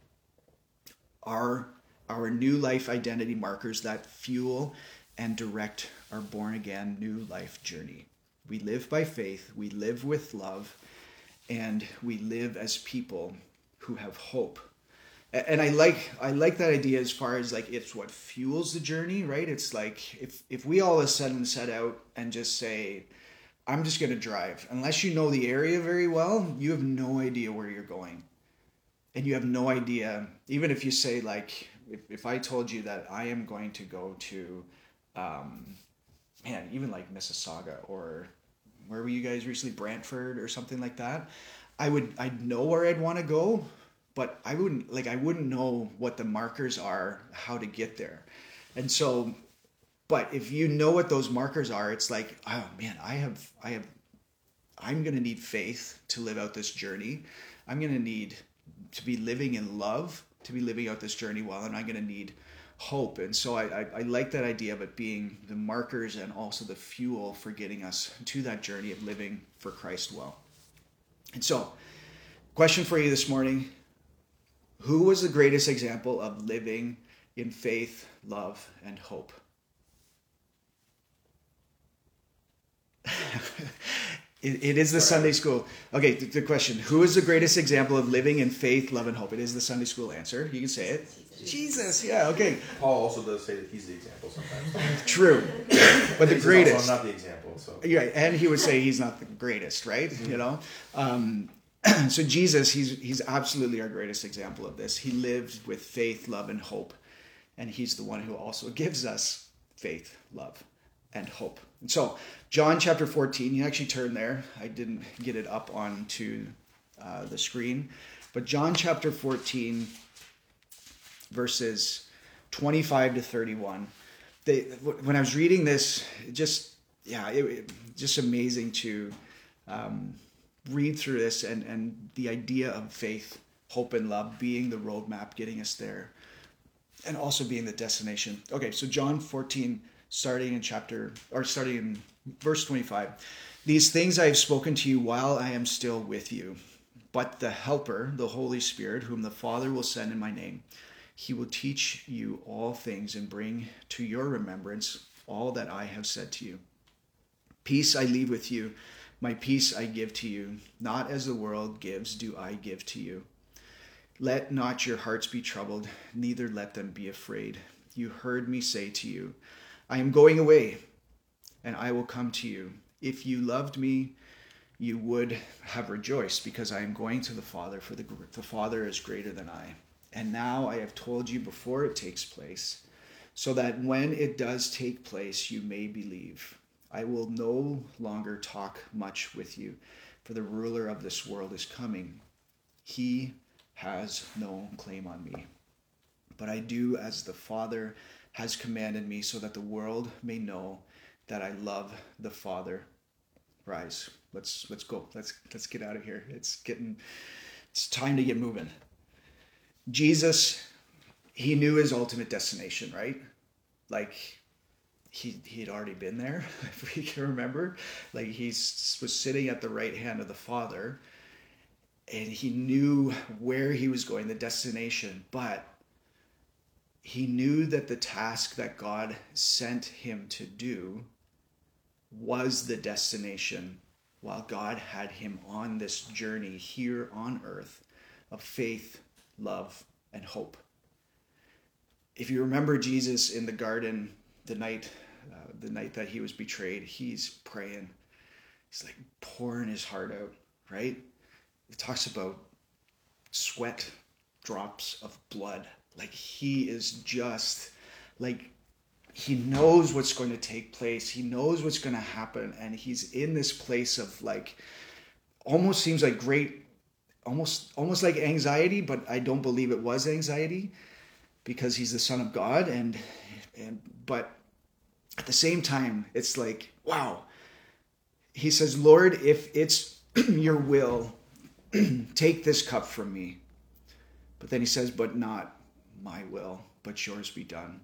are our new life identity markers that fuel and direct our born-again new life journey. We live by faith, we live with love, and we live as people who have hope. And I like that idea as far as like it's what fuels the journey, right? It's like if we all of a sudden set out and just say, I'm just going to drive, unless you know the area very well, you have no idea where you're going. And you have no idea, even if you say like, if I told you that I am going to go to, even like Mississauga, or where were you guys recently, Brantford or something like that, I'd know where I'd want to go, but I wouldn't know what the markers are, how to get there. And so, but if you know what those markers are, it's like, oh man, I'm going to need faith to live out this journey. I'm going to need to be living in love, to be living out this journey well, and I'm going to need hope. And so I like that idea of it being the markers and also the fuel for getting us to that journey of living for Christ well. And so, question for you this morning: who was the greatest example of living in faith, love, and hope? It is the Sunday school. Okay, the question: who is the greatest example of living in faith, love, and hope? It is the Sunday school answer. You can say it. Jesus. Yeah. Okay. Paul also does say that he's the example sometimes. True, but the He's greatest. also not the example. So Yeah, and he would say he's not the greatest, right? Mm-hmm. So Jesus, he's absolutely our greatest example of this. He lived with faith, love, and hope, and he's the one who also gives us faith, love, and hope. And so, John chapter 14, you actually turn there. I didn't get it up onto the screen, but John chapter 14, verses 25 to 31. When I was reading this, it just amazing to read through this and the idea of faith, hope, and love being the roadmap, getting us there, and also being the destination. Okay, so John 14, starting in verse 25. These things I have spoken to you while I am still with you. But the Helper, the Holy Spirit, whom the Father will send in my name, he will teach you all things and bring to your remembrance all that I have said to you. Peace I leave with you. My peace I give to you. Not as the world gives, do I give to you. Let not your hearts be troubled, neither let them be afraid. You heard me say to you, I am going away, and I will come to you. If you loved me, you would have rejoiced, because I am going to the Father, for the Father is greater than I. And now I have told you before it takes place, so that when it does take place, you may believe. I will no longer talk much with you, for the ruler of this world is coming. He has no claim on me. But I do as the Father has commanded me, so that the world may know that I love the Father. Rise. Let's go. Let's get out of here. It's time to get moving. Jesus, he knew his ultimate destination, right? Like he had already been there, if we can remember. Like he was sitting at the right hand of the Father, and he knew where he was going, the destination, but he knew that the task that God sent him to do was the destination, while God had him on this journey here on earth of faith, love, and hope. If you remember Jesus in the garden, the night that he was betrayed, he's praying. He's like pouring his heart out, right? It talks about sweat drops of blood. Like he is just like, he knows what's going to take place. He knows what's going to happen. And he's in this place of like, almost seems like great, almost like anxiety, but I don't believe it was anxiety because he's the Son of God. But at the same time, it's like, wow. He says, Lord, if it's your will, take this cup from me. But then he says, but not my will, but yours be done.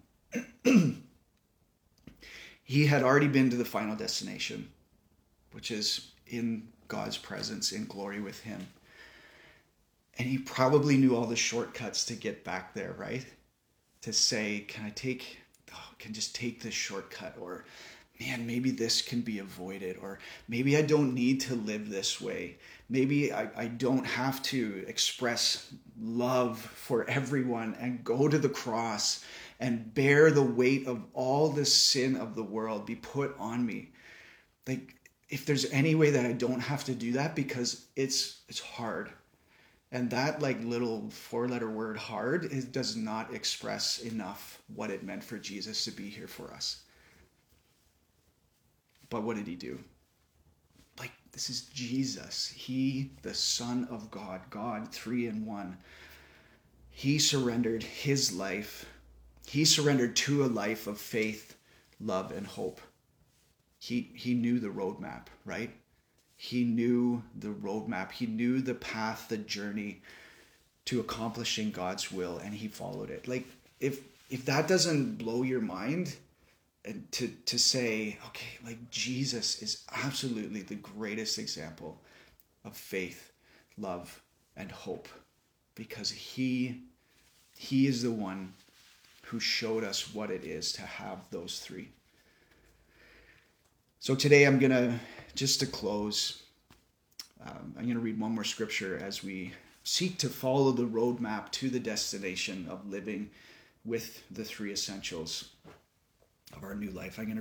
He had already been to the final destination, which is in God's presence, in glory with him. And he probably knew all the shortcuts to get back there, right? To say, can just take this shortcut, or man, maybe this can be avoided, or maybe I don't need to live this way. Maybe I don't have to express love for everyone and go to the cross and bear the weight of all the sin of the world be put on me. Like, if there's any way that I don't have to do that, because it's hard. And that like little 4-letter word hard, it does not express enough what it meant for Jesus to be here for us. But what did he do? Like, this is Jesus. He, the Son of God, God 3 in 1. He surrendered his life. He surrendered to a life of faith, love, and hope. He knew the roadmap, right? He knew the roadmap. He knew the path, the journey to accomplishing God's will, and he followed it. Like, if that doesn't blow your mind, and to say, okay, like Jesus is absolutely the greatest example of faith, love, and hope, because he is the one who showed us what it is to have those three. So today I'm going to, just to close, I'm going to read one more scripture as we seek to follow the roadmap to the destination of living with the three essentials of our new life. I'm going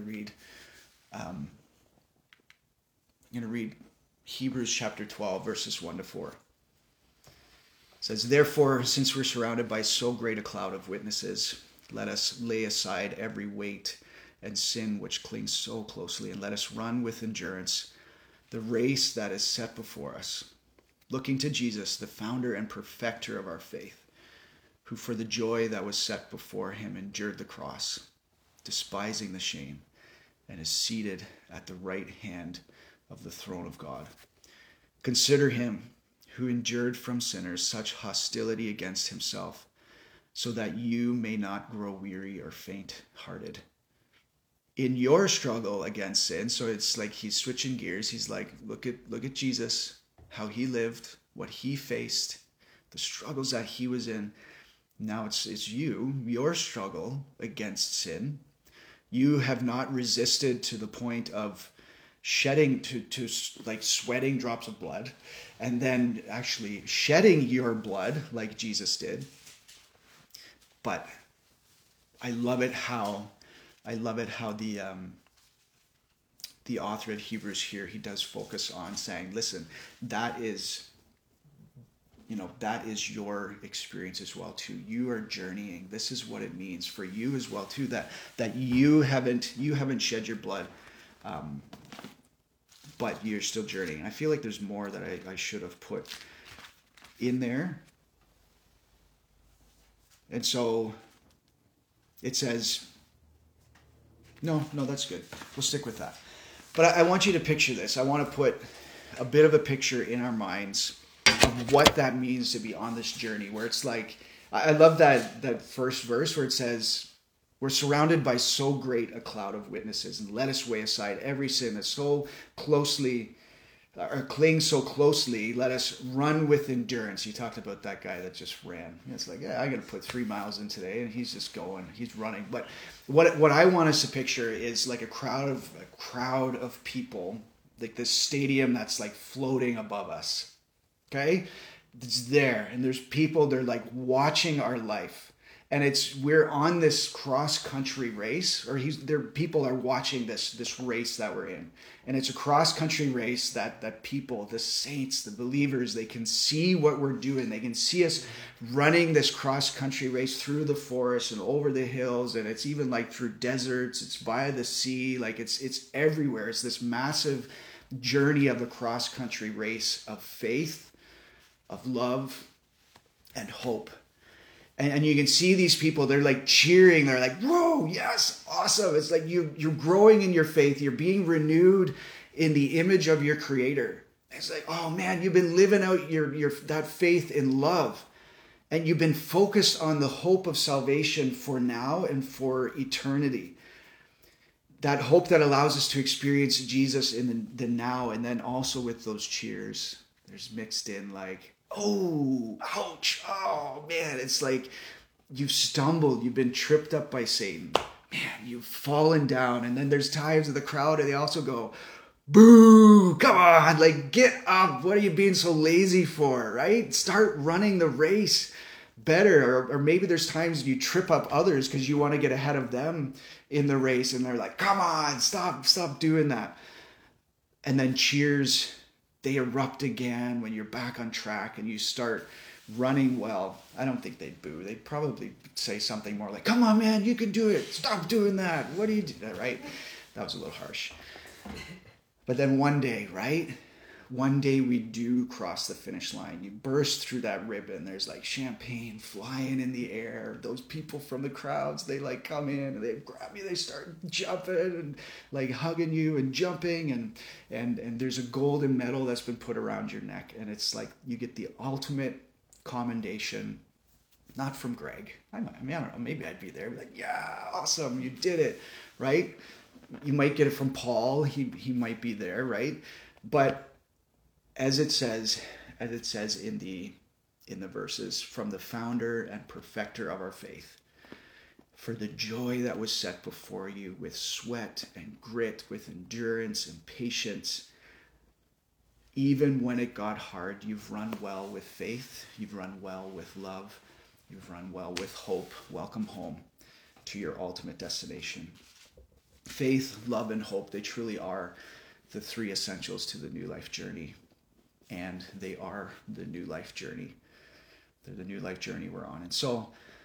to read Hebrews chapter 12, verses 1 to 4. It says, therefore, since we're surrounded by so great a cloud of witnesses, let us lay aside every weight and sin which clings so closely, and let us run with endurance the race that is set before us, looking to Jesus, the founder and perfecter of our faith, who for the joy that was set before him endured the cross, despising the shame, and is seated at the right hand of the throne of God. Consider him who endured from sinners such hostility against himself, so that you may not grow weary or faint-hearted. In your struggle against sin, so it's like he's switching gears. He's like, look at Jesus, how he lived, what he faced, the struggles that he was in. Now it's your struggle against sin. You have not resisted to the point of shedding, to like sweating drops of blood, and then actually shedding your blood like Jesus did. But I love it how the author of Hebrews here, he does focus on saying, listen, that is that is your experience as well too. You are journeying. This is what it means for you as well too, that you haven't shed your blood, but you're still journeying. I feel like there's more that I should have put in there. And so it says, no, that's good. We'll stick with that. But I want you to picture this. I want to put a bit of a picture in our minds of what that means to be on this journey, where it's like, I love that first verse where it says, we're surrounded by so great a cloud of witnesses, and let us weigh aside every sin that so closely, or clings so closely, let us run with endurance. You talked about that guy that just ran. It's like, yeah, I got to put 3 miles in today, and he's just going, he's running. But what I want us to picture is like a crowd of people, like this stadium that's like floating above us. Okay, it's there, and there's people. They're like watching our life, and we're on this cross country race, or people are watching this race that we're in, and it's a cross country race that people, the saints, the believers, they can see what we're doing. They can see us running this cross country race through the forest and over the hills, and it's even like through deserts. It's by the sea, like it's everywhere. It's this massive journey of a cross country race of faith, of love, and hope. And you can see these people, they're like cheering. They're like, whoa, yes, awesome. It's like you're growing in your faith. You're being renewed in the image of your Creator. It's like, oh man, you've been living out your that faith in love. And you've been focused on the hope of salvation for now and for eternity. That hope that allows us to experience Jesus in the now, and then also with those cheers, there's mixed in like, oh, ouch, oh man, it's like you've stumbled, you've been tripped up by Satan. Man, you've fallen down. And then there's times in the crowd and they also go, boo, come on, like get up. What are you being so lazy for, right? Start running the race better. Or maybe there's times you trip up others because you want to get ahead of them in the race, and they're like, come on, stop doing that. And then cheers, they erupt again when you're back on track and you start running well. I don't think they'd boo. They'd probably say something more like, come on, man, you can do it. Stop doing that. What do you do? Right? That was a little harsh. But then one day, right? One day we do cross the finish line. You burst through that ribbon. There's like champagne flying in the air. Those people from the crowds, they like come in and they grab you. They start jumping and like hugging you and jumping. And there's a golden medal that's been put around your neck. And it's like you get the ultimate commendation, not from Greg. I don't know. Maybe I'd be there. Be like, yeah, awesome. You did it, right? You might get it from Paul. He might be there, right? But as it says in the verses, from the founder and perfecter of our faith, for the joy that was set before you, with sweat and grit, with endurance and patience, even when it got hard, you've run well with faith, you've run well with love, you've run well with hope. Welcome home to your ultimate destination. Faith, love, and hope, they truly are the 3 essentials to the new life journey. And they are the new life journey. They're the new life journey we're on. And so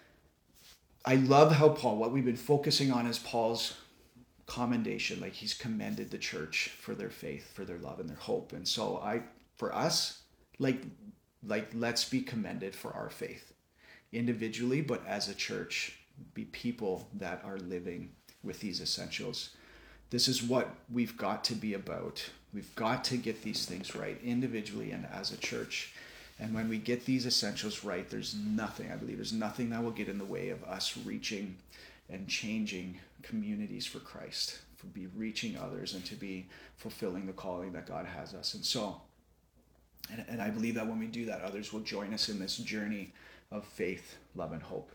I love how Paul, what we've been focusing on is Paul's commendation. Like he's commended the church for their faith, for their love, and their hope. And so for us, like let's be commended for our faith individually, but as a church, be people that are living with these essentials. This is what we've got to be about. We've got to get these things right individually and as a church. And when we get these essentials right, there's nothing that will get in the way of us reaching and changing communities for Christ, for be reaching others and to be fulfilling the calling that God has us. And so, and I believe that when we do that, others will join us in this journey of faith, love, and hope.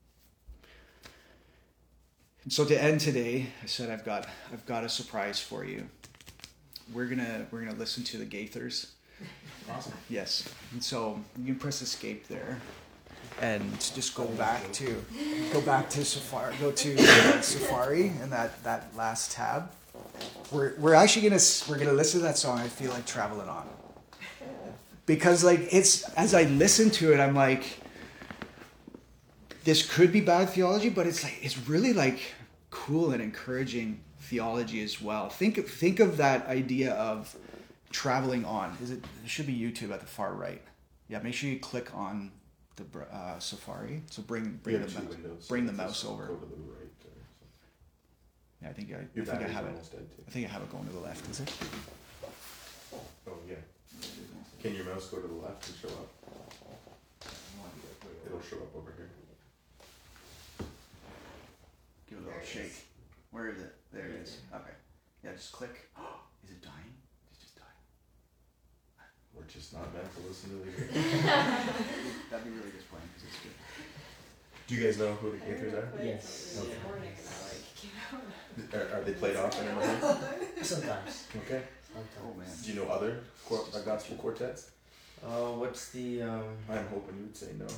And so to end today, I said I've got a surprise for you. We're gonna listen to the Gaithers. Awesome. Yes. And so you can press escape there, and just go back to Safari. Go to Safari and that last tab. We're actually gonna listen to that song. I feel like traveling on. because like it's, as I listen to it, I'm like, this could be bad theology, but it's like, it's really like cool and encouraging theology as well. Think of that idea of traveling on. It should be YouTube at the far right. Yeah, make sure you click on the Safari. So bring You the have two mouse, windows. bring the It's mouse just over. Go to the right. Yeah, I think I Your battery's have it. almost dead too. I think I have it going to the left. Is it? Oh yeah. Can your mouse go to the left and show up? It'll show up over here. Give it a little shake. Where is it? There it is. Okay. Yeah, just click. Is it dying? It's just dying. We're just not meant to listen to the. That'd be really disappointing because it's good. Do you guys know who the Gaithers are? Yes. This morning, and I like came out. Are they played often in the Sometimes. Okay. Oh man. Do you know other gospel quartets? What's the I'm hoping you'd say no.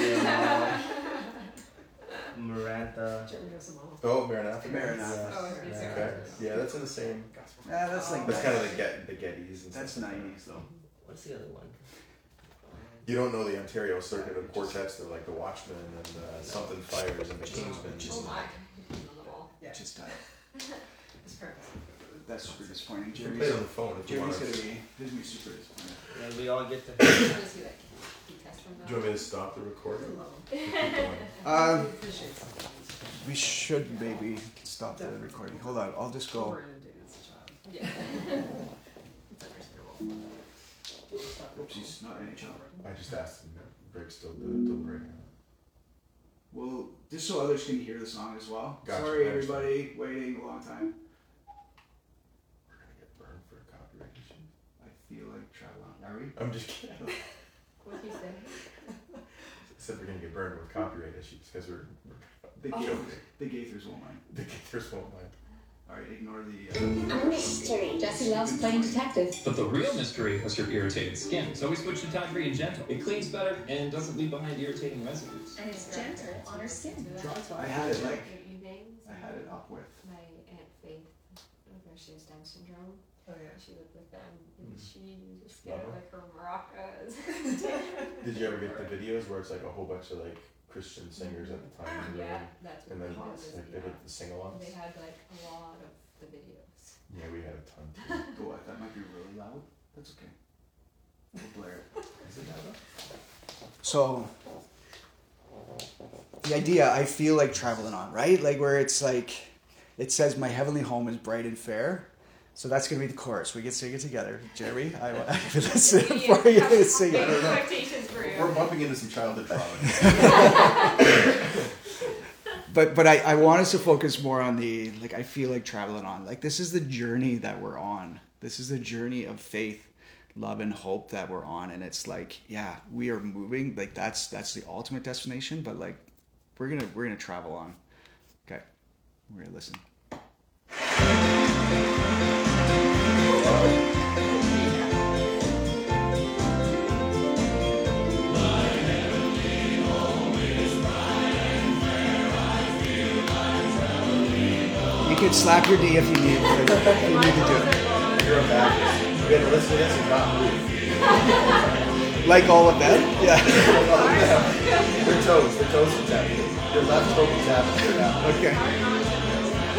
Marantha? Jeremy knows them all. Oh, Maranatha. Maranatha. Oh, Yeah. okay. Okay. Yeah, that's in the same. Yeah, that's like That's kind of the Gettys and that's stuff. 90s though. What's the other one? You don't know the Ontario circuit of quartets. They're like the Watchmen and Something Fires and the Kingsmen. Oh my. On the wall. Yeah. Just died. His parents. That's super disappointing. You can play it on Jeremy's the phone if you Jeremy's want. gonna be super disappointed. Yeah, we all get to. I want to see that test from Do you want me to stop the recording? Love Um, appreciate something. we should maybe stop the recording. Hold on, I'll just go. We're inundated as a child. Yeah. It's understandable. Oopsies, not NHL. I just asked him. Break still break. Well, just so others can hear the song as well. Gotcha, Sorry, I understand. everybody, waiting a long time. We're gonna get burned for copyright issues. I feel like traveling. Are we? I'm just kidding. What he say? I said we're gonna get burned with copyright issues because we're The, joking. the Gaithers won't mind. The Gaithers won't mind. All right, ignore the. A mystery. Jesse loves playing detective. But the real mystery was her irritated skin. So we switched to Time Free and Gentle. It cleans better and doesn't leave behind irritating residues. And it's gentle on her skin. I had it like. Evenings. I had it up with. My Aunt Faith, where she has Down syndrome. Oh yeah. She lived with them, and she just Love get her. like her maracas. Did you ever get the videos where it's like a whole bunch of like Christian singers at the time in the Yeah, room, that's what and then we did. like they did the sing-alongs? They had like a lot of the videos. Yeah, we had a ton too. What? That might be really loud. That's okay. We'll blare it. Is it now? So, the idea, I feel like traveling on, right? Like where it's like, it says, "My heavenly home is bright and fair." So that's gonna be the chorus. We can sing it together. Jeremy, that's it for you to sing Big it. expectations for you. We're bumping into some childhood trauma. But I want us to focus more on the, like, I feel like traveling on. Like, this is the journey that we're on. This is the journey of faith, love, and hope that we're on. And it's like, yeah, we are moving. Like, that's the ultimate destination. But like, we're gonna travel on. Okay, we're gonna listen. You could slap your D if you need, if you need to do it. You're a Baptist. We had to listen to this and not move. Like all of them? Yeah. Their toes are tapping. Their left toe is tapping. They're out. Okay.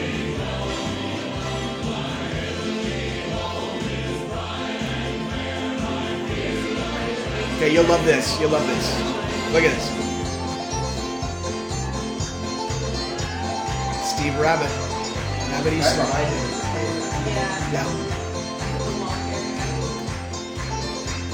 Okay, you'll love this. You'll love this. Look at this. Steve Rabbit. Rabbit Right Easter. behind him. Yeah. Yeah. The long area.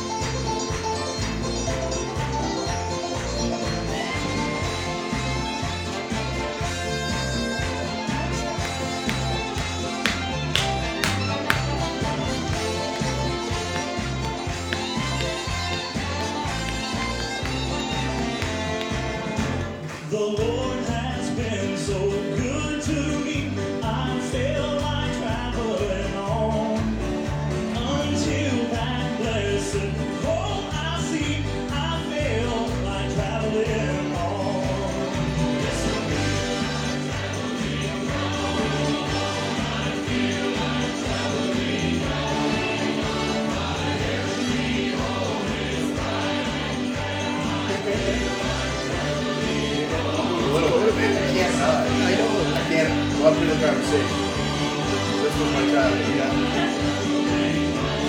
The Lord has been so good to me. I feel like traveling on until that blessed home I see. I feel like traveling on. conversation. This was my childhood. Yeah.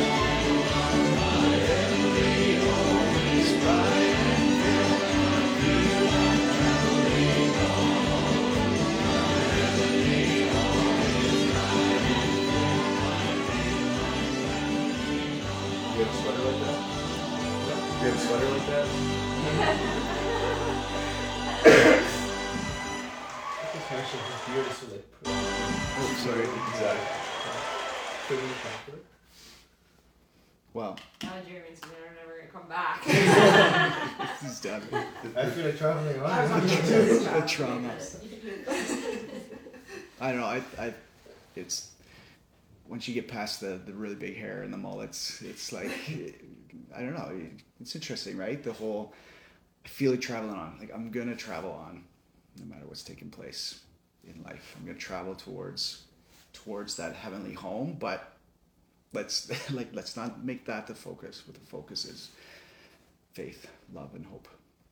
You have a sweater like that? You have a sweater like that? This version is weird, so like Oh, sorry. Exactly. pretty popular. Wow. Now Jeremy and Susanna are never gonna come back. This is done. I feel like traveling on. I was on the The trauma. I don't know. I it's once you get past the really big hair and the mullets, it's like I don't know. It's interesting, right? The whole I feel like traveling on. Like I'm gonna travel on, no matter what's taking place in life. I'm gonna travel towards that heavenly home, but let's not make that the focus. What the focus is faith, love, and hope.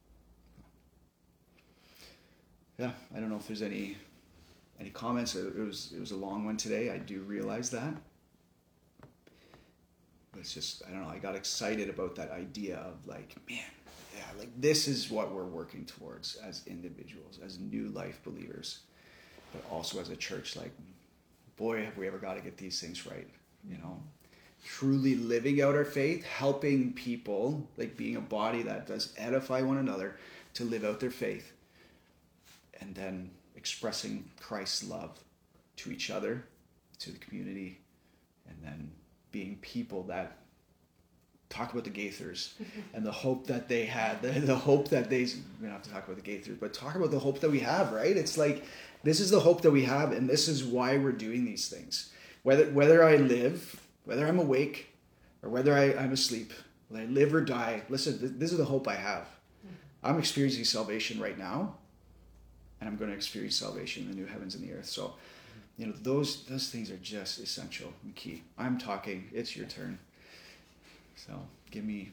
Yeah, I don't know if there's any comments. It was a long one today. I do realize that. But it's just I don't know. I got excited about that idea of like, man, yeah, like this is what we're working towards as individuals, as new life believers, but also as a church. Like, boy, have we ever got to get these things right, you know? Truly living out our faith, helping people, like being a body that does edify one another to live out their faith, and then expressing Christ's love to each other, to the community, and then being people that talk about the Gaithers and the hope that they had, the hope that we don't have to talk about the Gaithers, but talk about the hope that we have, right? It's like, this is the hope that we have, and this is why we're doing these things. Whether I live, whether I'm awake, or whether I'm asleep, whether I live or die, listen, this is the hope I have. I'm experiencing salvation right now, and I'm going to experience salvation in the new heavens and the earth. So, you know, those things are just essential and key. I'm talking, it's your turn. So give me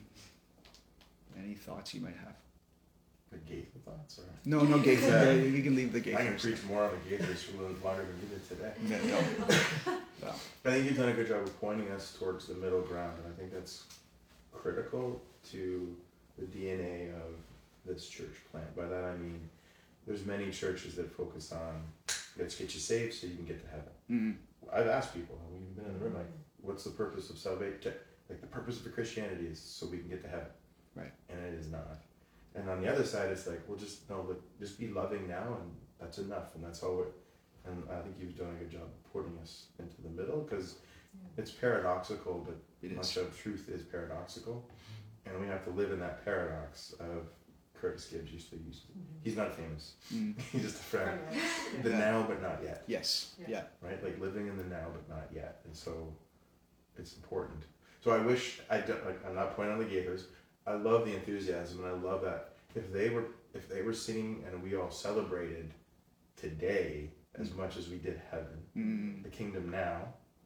any thoughts you might have. The Gaither thoughts? Or? No Gaither. Yeah. You can leave the I can Gaithers. preach more on the Gaithers for a little longer than you did today. No. I think you've done a good job of pointing us towards the middle ground, and I think that's critical to the DNA of this church plant. By that I mean, there's many churches that focus on, let's get you saved so you can get to heaven. Mm-hmm. I've asked people, we've been in the room, like, what's the purpose of salvation? Like, the purpose of Christianity is so we can get to heaven. Right. And it is not. And on the other side, it's like, well, just be loving now, and that's enough, and that's all. And I think you've done a good job of putting us into the middle, because it's paradoxical, but much of truth is paradoxical, and we have to live in that paradox of Curtis Gibbs used to use. He's not famous. He's just a friend. The now, but not yet. Yes. Yeah. Right, like living in the now, but not yet, and so it's important. So I wish I'm not pointing on the Gaithers. I love the enthusiasm, and I love that if they were singing and we all celebrated today as much as we did heaven, the kingdom now,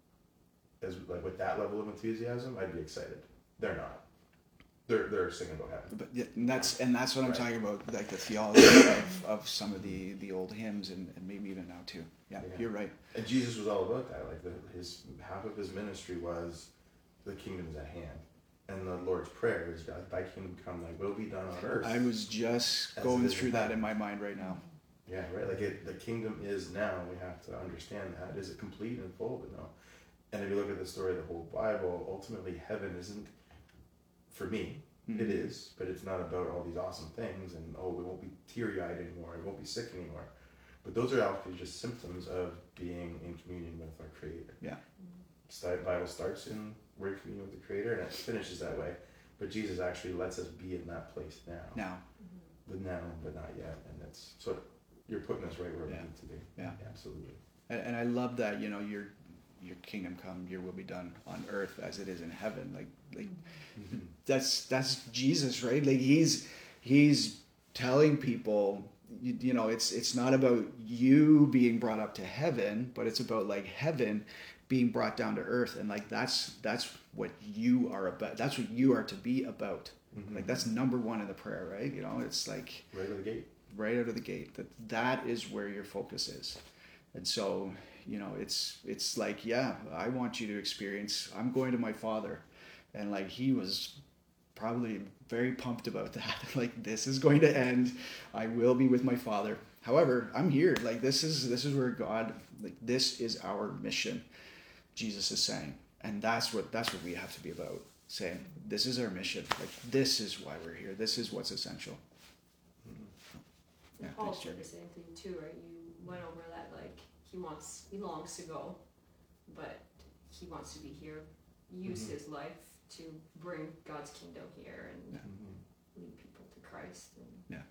as like with that level of enthusiasm, I'd be excited. They're not. They're singing about heaven. But yeah, and that's what I'm Right. talking about, like the theology of some of the old hymns and maybe even now too. Yeah, Yeah. you're right. And Jesus was all about that. Like his half of his ministry was the kingdom is at hand. And the Lord's Prayer is, God, thy kingdom come, thy will be done on earth. I was just As going it is through in that heaven. in my mind right now. Yeah, right. Like the kingdom is now. We have to understand that. Is it complete and full? But no. And if you look at the story of the whole Bible, ultimately heaven isn't, for me, it is, but it's not about all these awesome things and, we won't be teary-eyed anymore, we won't be sick anymore. But those are actually just symptoms of being in communion with our Creator. Yeah. The Bible starts in we're in communion with the Creator, and it finishes that way. But Jesus actually lets us be in that place now. Now. The now, but not yet. And that's so you're putting us right where we need to be. Yeah. Absolutely. And I love that, you know, your kingdom come, your will be done on earth as it is in heaven. Like that's Jesus, right? Like he's telling people, you know, it's not about you being brought up to heaven, but it's about like heaven being brought down to earth, and like that's what you are about. That's what you are to be about. Like that's number one in the prayer, right? You know, it's like right out of the gate. Right out of the gate. That is where your focus is. And so, you know, it's like, yeah, I want you to experience, I'm going to my Father. And like, he was probably very pumped about that. Like, this is going to end. I will be with my Father. However, I'm here. Like, this is where God, like, this is our mission, Jesus is saying. And that's what we have to be about, saying, this is our mission. Like, this is why we're here. This is what's essential. Yeah, Paul thanks, said Jeremy. the same thing too, right? You went over that, like, he longs to go, but he wants to be here, use his life to bring God's kingdom here and lead people to Christ. And Yeah.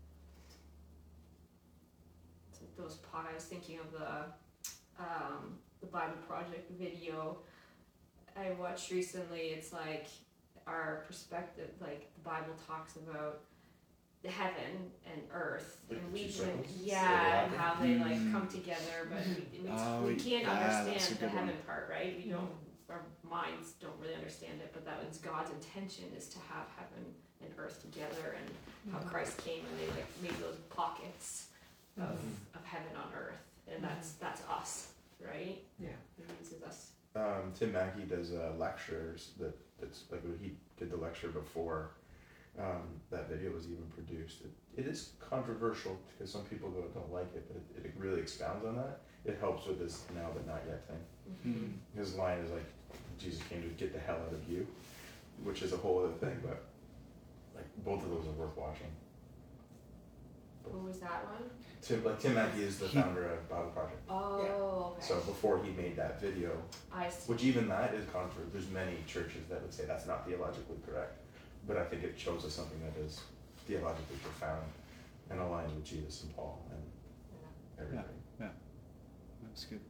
So those pies, thinking of the Bible Project video I watched recently, it's like our perspective, like the Bible talks about the heaven and earth, Like and the we two can, circles? yeah, and how they like come together, but we can't that's a understand the good one. heaven part, right? We don't, our minds don't really understand it, but that was God's intention, is to have heaven and earth together, and how Christ came and they like made those pockets of heaven on earth, and that's us, right? Yeah. He uses us. Tim Mackey does lectures that's like when he did the lecture before that video was even produced. It is controversial because some people don't like it, but it really expounds on that. It helps with this now but not yet thing. His line is like, Jesus came to get the hell out of you, which is a whole other thing, but like both of those are worth watching. What was that one? Tim Mackey is the founder of Bible Project. Oh, okay. So before he made that video, I see. which even that is controversial. There's many churches that would say that's not theologically correct, but I think it shows us something that is theologically profound and aligned with Jesus and Paul and everybody. Yeah. That's good.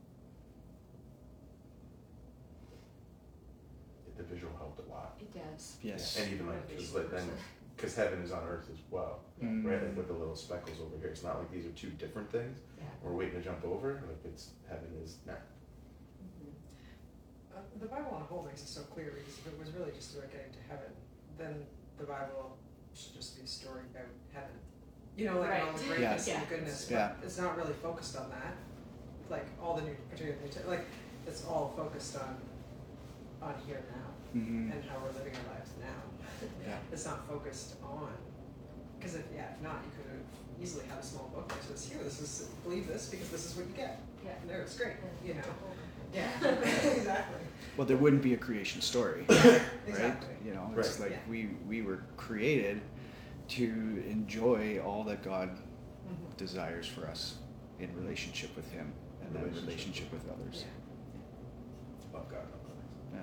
The visual helped a lot. It does. Yes. And even like, because heaven is on earth as well, right? Like with the little speckles over here. It's not like these are two different things. Yeah. We're waiting to jump over. Like it's heaven is now. The Bible on a whole makes it so clear, because if it was really just about getting to heaven, then the Bible should just be a story about heaven. You know, like all the greatness and the goodness, but it's not really focused on that. Like all the particularly like it's all focused on here now and how we're living our lives now. Yeah. It's not focused on, because if not, you could have easily had a small book that says, here, this is, believe this because this is what you get. Yeah. And there, it's great, you know. Yeah, exactly. Well, there wouldn't be a creation story, right? Exactly. You know, it's Right. like we were created to enjoy all that God desires for us in relationship with Him and then relationship with others. Love God, love others. Yeah.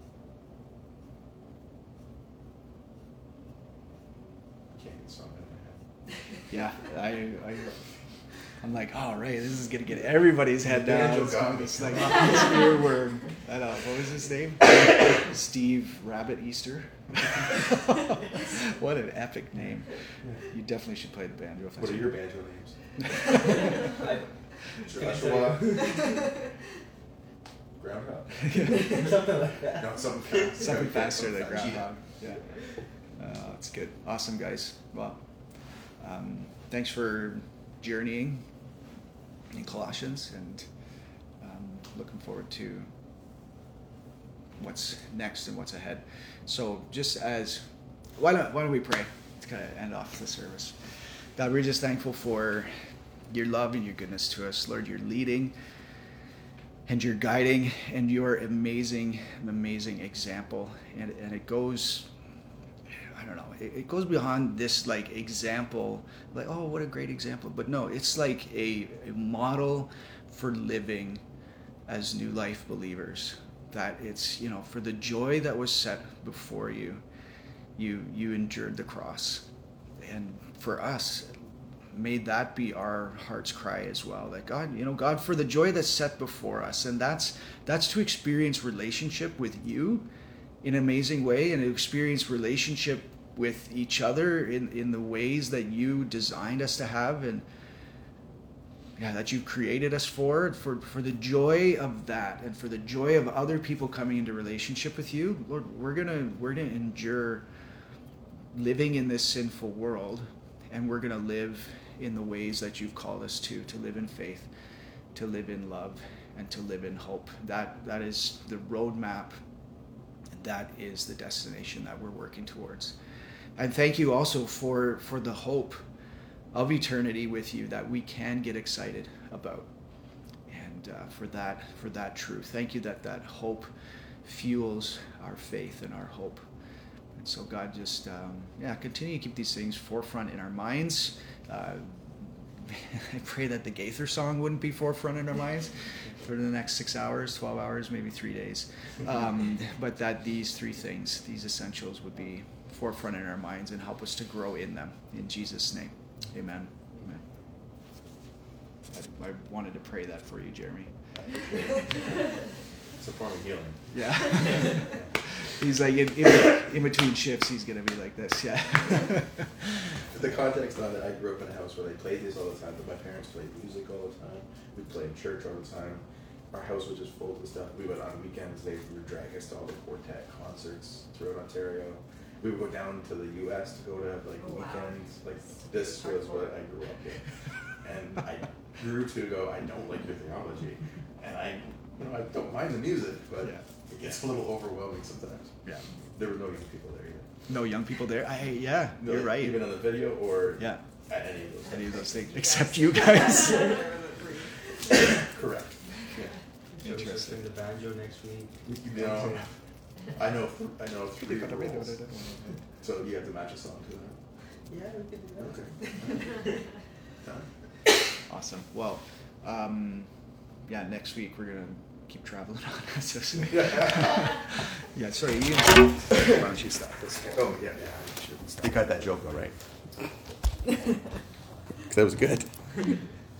Can't get the song out of my head. Yeah, I'm like, oh, right, this is gonna get everybody's head down. Banjo got me. It's like this earworm. I don't know, what was his name? Steve Rabbit Easter. What an epic name. You definitely should play the banjo. if What that's are your banjo names? Joshua. Groundhog? Something like that. No, something fast. Something faster than Cheetah. groundhog. Yeah. That's good. Awesome, guys. Well, thanks for journeying in Colossians, and looking forward to what's next and what's ahead. So just why don't we pray to kind of end off the service. God, we're just thankful for your love and your goodness to us. Lord, your leading and your guiding and your amazing example. And it goes, I don't know, it goes beyond this like example, like, oh, what a great example. But no, it's like a model for living as New Life believers. That it's, for the joy that was set before you, you endured the cross. And for us, may that be our heart's cry as well. That God, for the joy that's set before us, and that's to experience relationship with you in an amazing way, and to experience relationship with each other in the ways that you designed us to have, and that you created us for the joy of that, and for the joy of other people coming into relationship with you. Lord, we're gonna endure living in this sinful world, and we're gonna live in the ways that you've called us to live in faith. to live in love and to live in hope. That is the roadmap. That is the destination that we're working towards. And thank you also for the hope of eternity with you that we can get excited about. And for that truth. Thank you that hope fuels our faith and our hope. And so God, just continue to keep these things forefront in our minds. I pray that the Gaither song wouldn't be forefront in our minds for the next 6 hours, 12 hours, maybe 3 days. But that these three things, these essentials, would be forefront in our minds and help us to grow in them. In Jesus' name, amen. Amen. I wanted to pray that for you, Jeremy. It's a form of healing. Yeah. He's like, in between shifts, he's going to be like this, yeah. The context on it, I grew up in a house where they played this all the time, but my parents played music all the time. We played church all the time. Our house was just full of stuff. We went on weekends, they would drag us to all the quartet concerts throughout Ontario. We would go down to the U.S. to go to weekends. Like, this was what I grew up in. And I grew to go, I don't like your theology. And I don't mind the music, but it gets a little overwhelming sometimes. Yeah. There were no young people there either. No young people there? No, you're right. Even on the video or at any of those things. Except you guys. Correct. Yeah. Interesting. The banjo next week. I know 3 roles. So you have to match a song to them. Yeah, we can do that. Okay. Awesome. Well, next week we're gonna keep traveling on. Sorry. Why don't you stop this? Oh yeah. You cut that joke, all right? That was good.